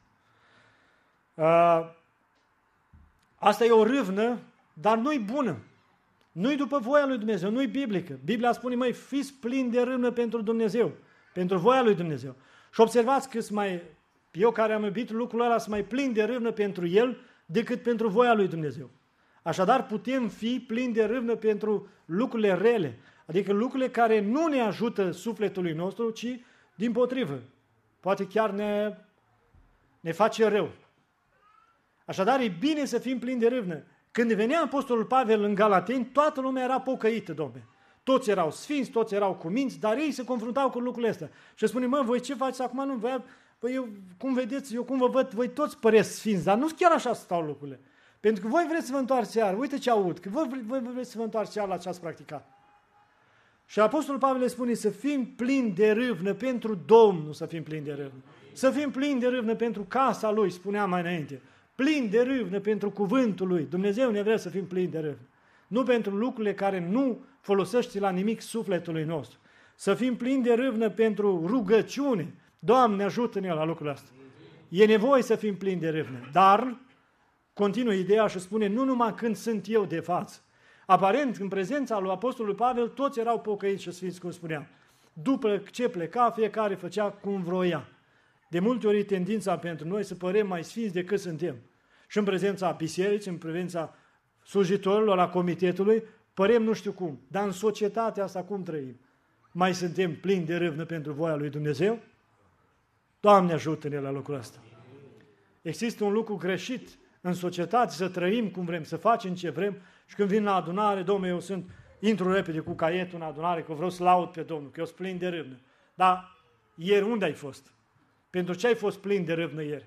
Asta e o râvnă, dar nu-i bună. Nu-i după voia lui Dumnezeu, nu-i biblică. Biblia spune, măi, fiți plini de râvnă pentru Dumnezeu, pentru voia lui Dumnezeu. Și observați că mai, eu care am iubit lucrul ăla, sunt mai plin de râvnă pentru el decât pentru voia lui Dumnezeu. Așadar, putem fi plini de râvnă pentru lucrurile rele, adică lucrurile care nu ne ajută sufletului nostru, ci dimpotrivă. Poate chiar ne, ne face rău. Așadar, e bine să fim plini de râvnă. Când venea Apostolul Pavel în Galateni, toată lumea era pocăită, domne. Toți erau sfinți, toți erau cuminți, dar ei se confruntau cu lucrurile astea. Și spune, mă, voi ce faceți acum? Nu, voi, păi eu, cum vedeți, eu cum vă văd, voi toți păreți sfinți, dar nu chiar așa stau lucrurile. Pentru că voi vreți să vă întoarceți iar, uite ce aud, că voi, voi vreți să vă întoarceți iar la ce ați practicat. Și Apostolul Pavel le spune să fim plini de râvnă pentru Domnul, să fim plini de râvnă. Să fim plini de râvnă pentru casa Lui, spuneam mai înainte. Plini de râvnă pentru cuvântul Lui. Dumnezeu ne vrea să fim plini de râvnă. Nu pentru lucrurile care nu folosește la nimic sufletului nostru. Să fim plini de râvnă pentru rugăciune. Doamne, ajută-ne la lucrul ăsta. E nevoie să fim plini de râvnă. Dar, continuă ideea și spune, nu numai când sunt eu de față. Aparent, în prezența lui Apostolul Pavel, toți erau pocăiți și sfinți, cum spuneam. După ce pleca, fiecare făcea cum vroia. De multe ori tendința pentru noi să părem mai sfinți decât suntem. Și în prezența bisericii, în prezența slujitorilor, la comitetului, părem nu știu cum. Dar în societatea asta cum trăim? Mai suntem plini de râvnă pentru voia lui Dumnezeu? Doamne, ajută-ne la lucrul ăsta. Există un lucru greșit în societate, să trăim cum vrem, să facem ce vrem și când vin la adunare, Domnule, eu sunt, intru repede cu caietul în adunare, că vreau să laud pe Domnul, că eu sunt plin de râvnă. Dar ieri unde ai fost? Pentru ce ai fost plin de râvnă ieri?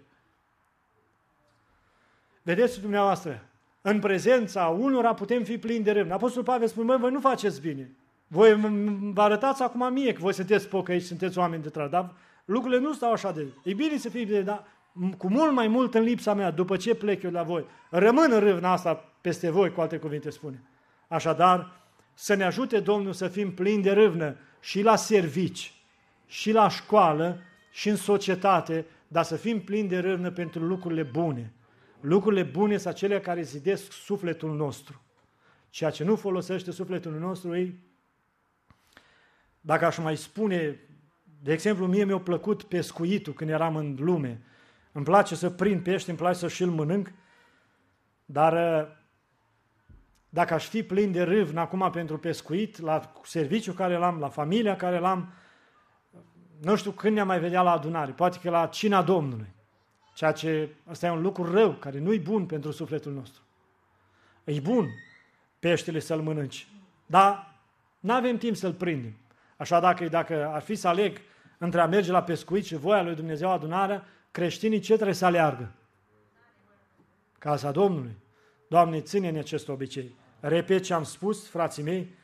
Vedeți dumneavoastră, în prezența unora putem fi plini de râvnă. Apostolul Pavel spune, măi, voi nu faceți bine. Voi vă arătați acum mie că voi sunteți pocăiți, sunteți oameni de trai, dar lucrurile nu stau așa de... E bine să fii bine, dar cu mult mai mult în lipsa mea, după ce plec eu la voi, rămân în râvna asta peste voi, cu alte cuvinte spune. Așadar, să ne ajute Domnul să fim plini de râvnă și la servici, și la școală, și în societate, dar să fim plini de râvnă pentru lucrurile bune. Lucrurile bune sunt acelea care zidesc sufletul nostru. Ceea ce nu folosește sufletul nostru, ei, dacă aș mai spune, de exemplu, mie mi-a plăcut pescuitul când eram în lume. Îmi place să prind pește, îmi place să și-l mănânc, dar dacă aș fi plin de râvnă acum pentru pescuit, la serviciul care l-am, la familia care l-am, nu știu când ne-am mai vedea la adunare, poate că la cina Domnului. Ceea ce, ăsta e un lucru rău, care nu-i bun pentru sufletul nostru. E bun peștele să-l mănânci, dar nu avem timp să-l prindem. Așa dacă, dacă ar fi să aleg între a merge la pescuit și voia lui Dumnezeu adunarea, creștinii ce trebuie să aleargă? Casa Domnului. Doamne, ține-ne acest obicei. Repet ce am spus, frații mei,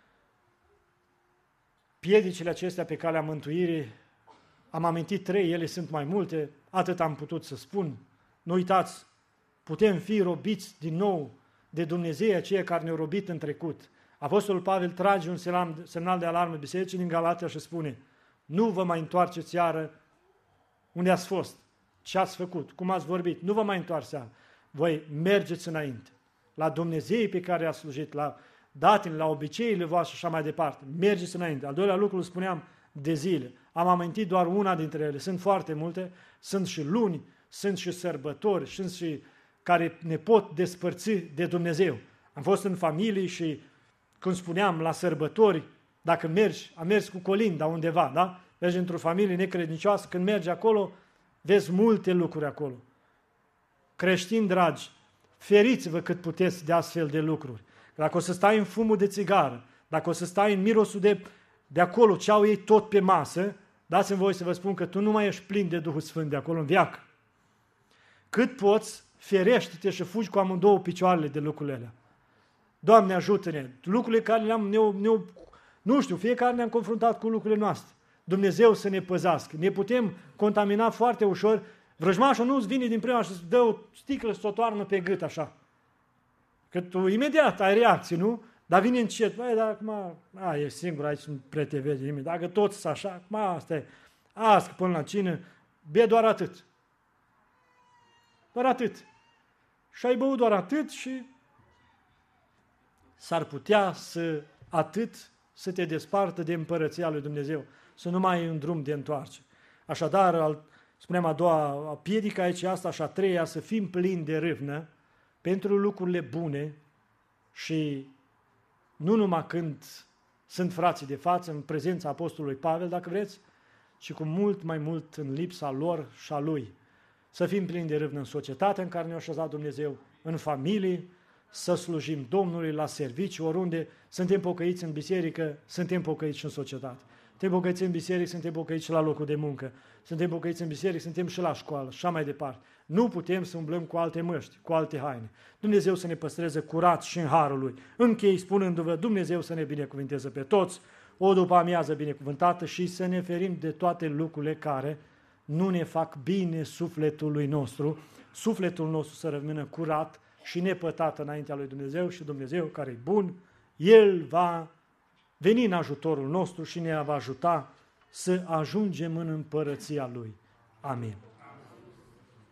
piedicile acestea pe calea mântuirii, am amintit trei, ele sunt mai multe, atât am putut să spun. Nu uitați, putem fi robiți din nou de Dumnezeu, aceia care ne-au robit în trecut. Apostolul Pavel trage un semnal de alarmă bisericii din Galatia și spune, nu vă mai întoarceți iară unde ați fost, ce ați făcut, cum ați vorbit, nu vă mai întoarceți iară. Voi mergeți înainte, la Dumnezeu pe care ați slujit, la dați-ne la obiceiile voastre și așa mai departe. Mergeți înainte. Al doilea lucru, spuneam, de zile. Am amintit doar una dintre ele. Sunt foarte multe, sunt și luni, sunt și sărbători, sunt și care ne pot despărți de Dumnezeu. Am fost în familie și, cum spuneam, la sărbători, dacă mergi, am mers cu Colinda undeva, da? Mergi într-o familie necredincioasă, când mergi acolo, vezi multe lucruri acolo. Creștini dragi, feriți-vă cât puteți de astfel de lucruri. Dacă o să stai în fumul de țigară, dacă o să stai în mirosul de, de acolo, ce au ei tot pe masă, dați-mi voi să vă spun că tu nu mai ești plin de Duhul Sfânt de acolo în veac. Cât poți, ferește-te și fugi cu amândouă picioarele de lucrurile alea. Doamne, ajută-ne! Lucrurile care le-am, ne-o, ne-o, nu știu, fiecare ne-am confruntat cu lucrurile noastre. Dumnezeu să ne păzească. Ne putem contamina foarte ușor. Vrăjmașul nu-ți vine din prima și îți dă o sticlă și o toarnă pe gât, așa. Că tu imediat ai reacții, nu? Dar vine încet. Băi, dar acum, a, e singur, aici nu prea te vede nimeni. Dacă toți sunt așa, acum asta e. Ască până la cină, be doar atât. Doar atât. Și ai băut doar atât și s-ar putea să atât să te despartă de împărăția lui Dumnezeu, să nu mai ai un drum de întoarce. Așadar, al, spuneam a doua piedică aici, asta și a treia, să fim plini de râvnă pentru lucrurile bune și nu numai când sunt frații de față, în prezența apostolului Pavel, dacă vreți, ci cu mult mai mult în lipsa lor și a lui. Să fim plini de râvnă în societatea în care ne-a așezat Dumnezeu, în familie, să slujim Domnului la serviciu, oriunde suntem pocăiți în biserică, suntem pocăiți și în societate. Suntem pocăiți în biserică, suntem pocăiți și la locul de muncă. Suntem pocăiți în biserică, suntem și la școală, și așa mai departe. Nu putem să umblăm cu alte măști, cu alte haine. Dumnezeu să ne păstreze curați și în harul Lui. Închei spunându-vă, Dumnezeu să ne binecuvânteze pe toți, o după amiază binecuvântată și să ne ferim de toate lucrurile care nu ne fac bine sufletului nostru, sufletul nostru să rămână curat și nepătat înaintea lui Dumnezeu și Dumnezeu, care e bun, El va veni în ajutorul nostru și ne va ajuta să ajungem în împărăția Lui. Amin.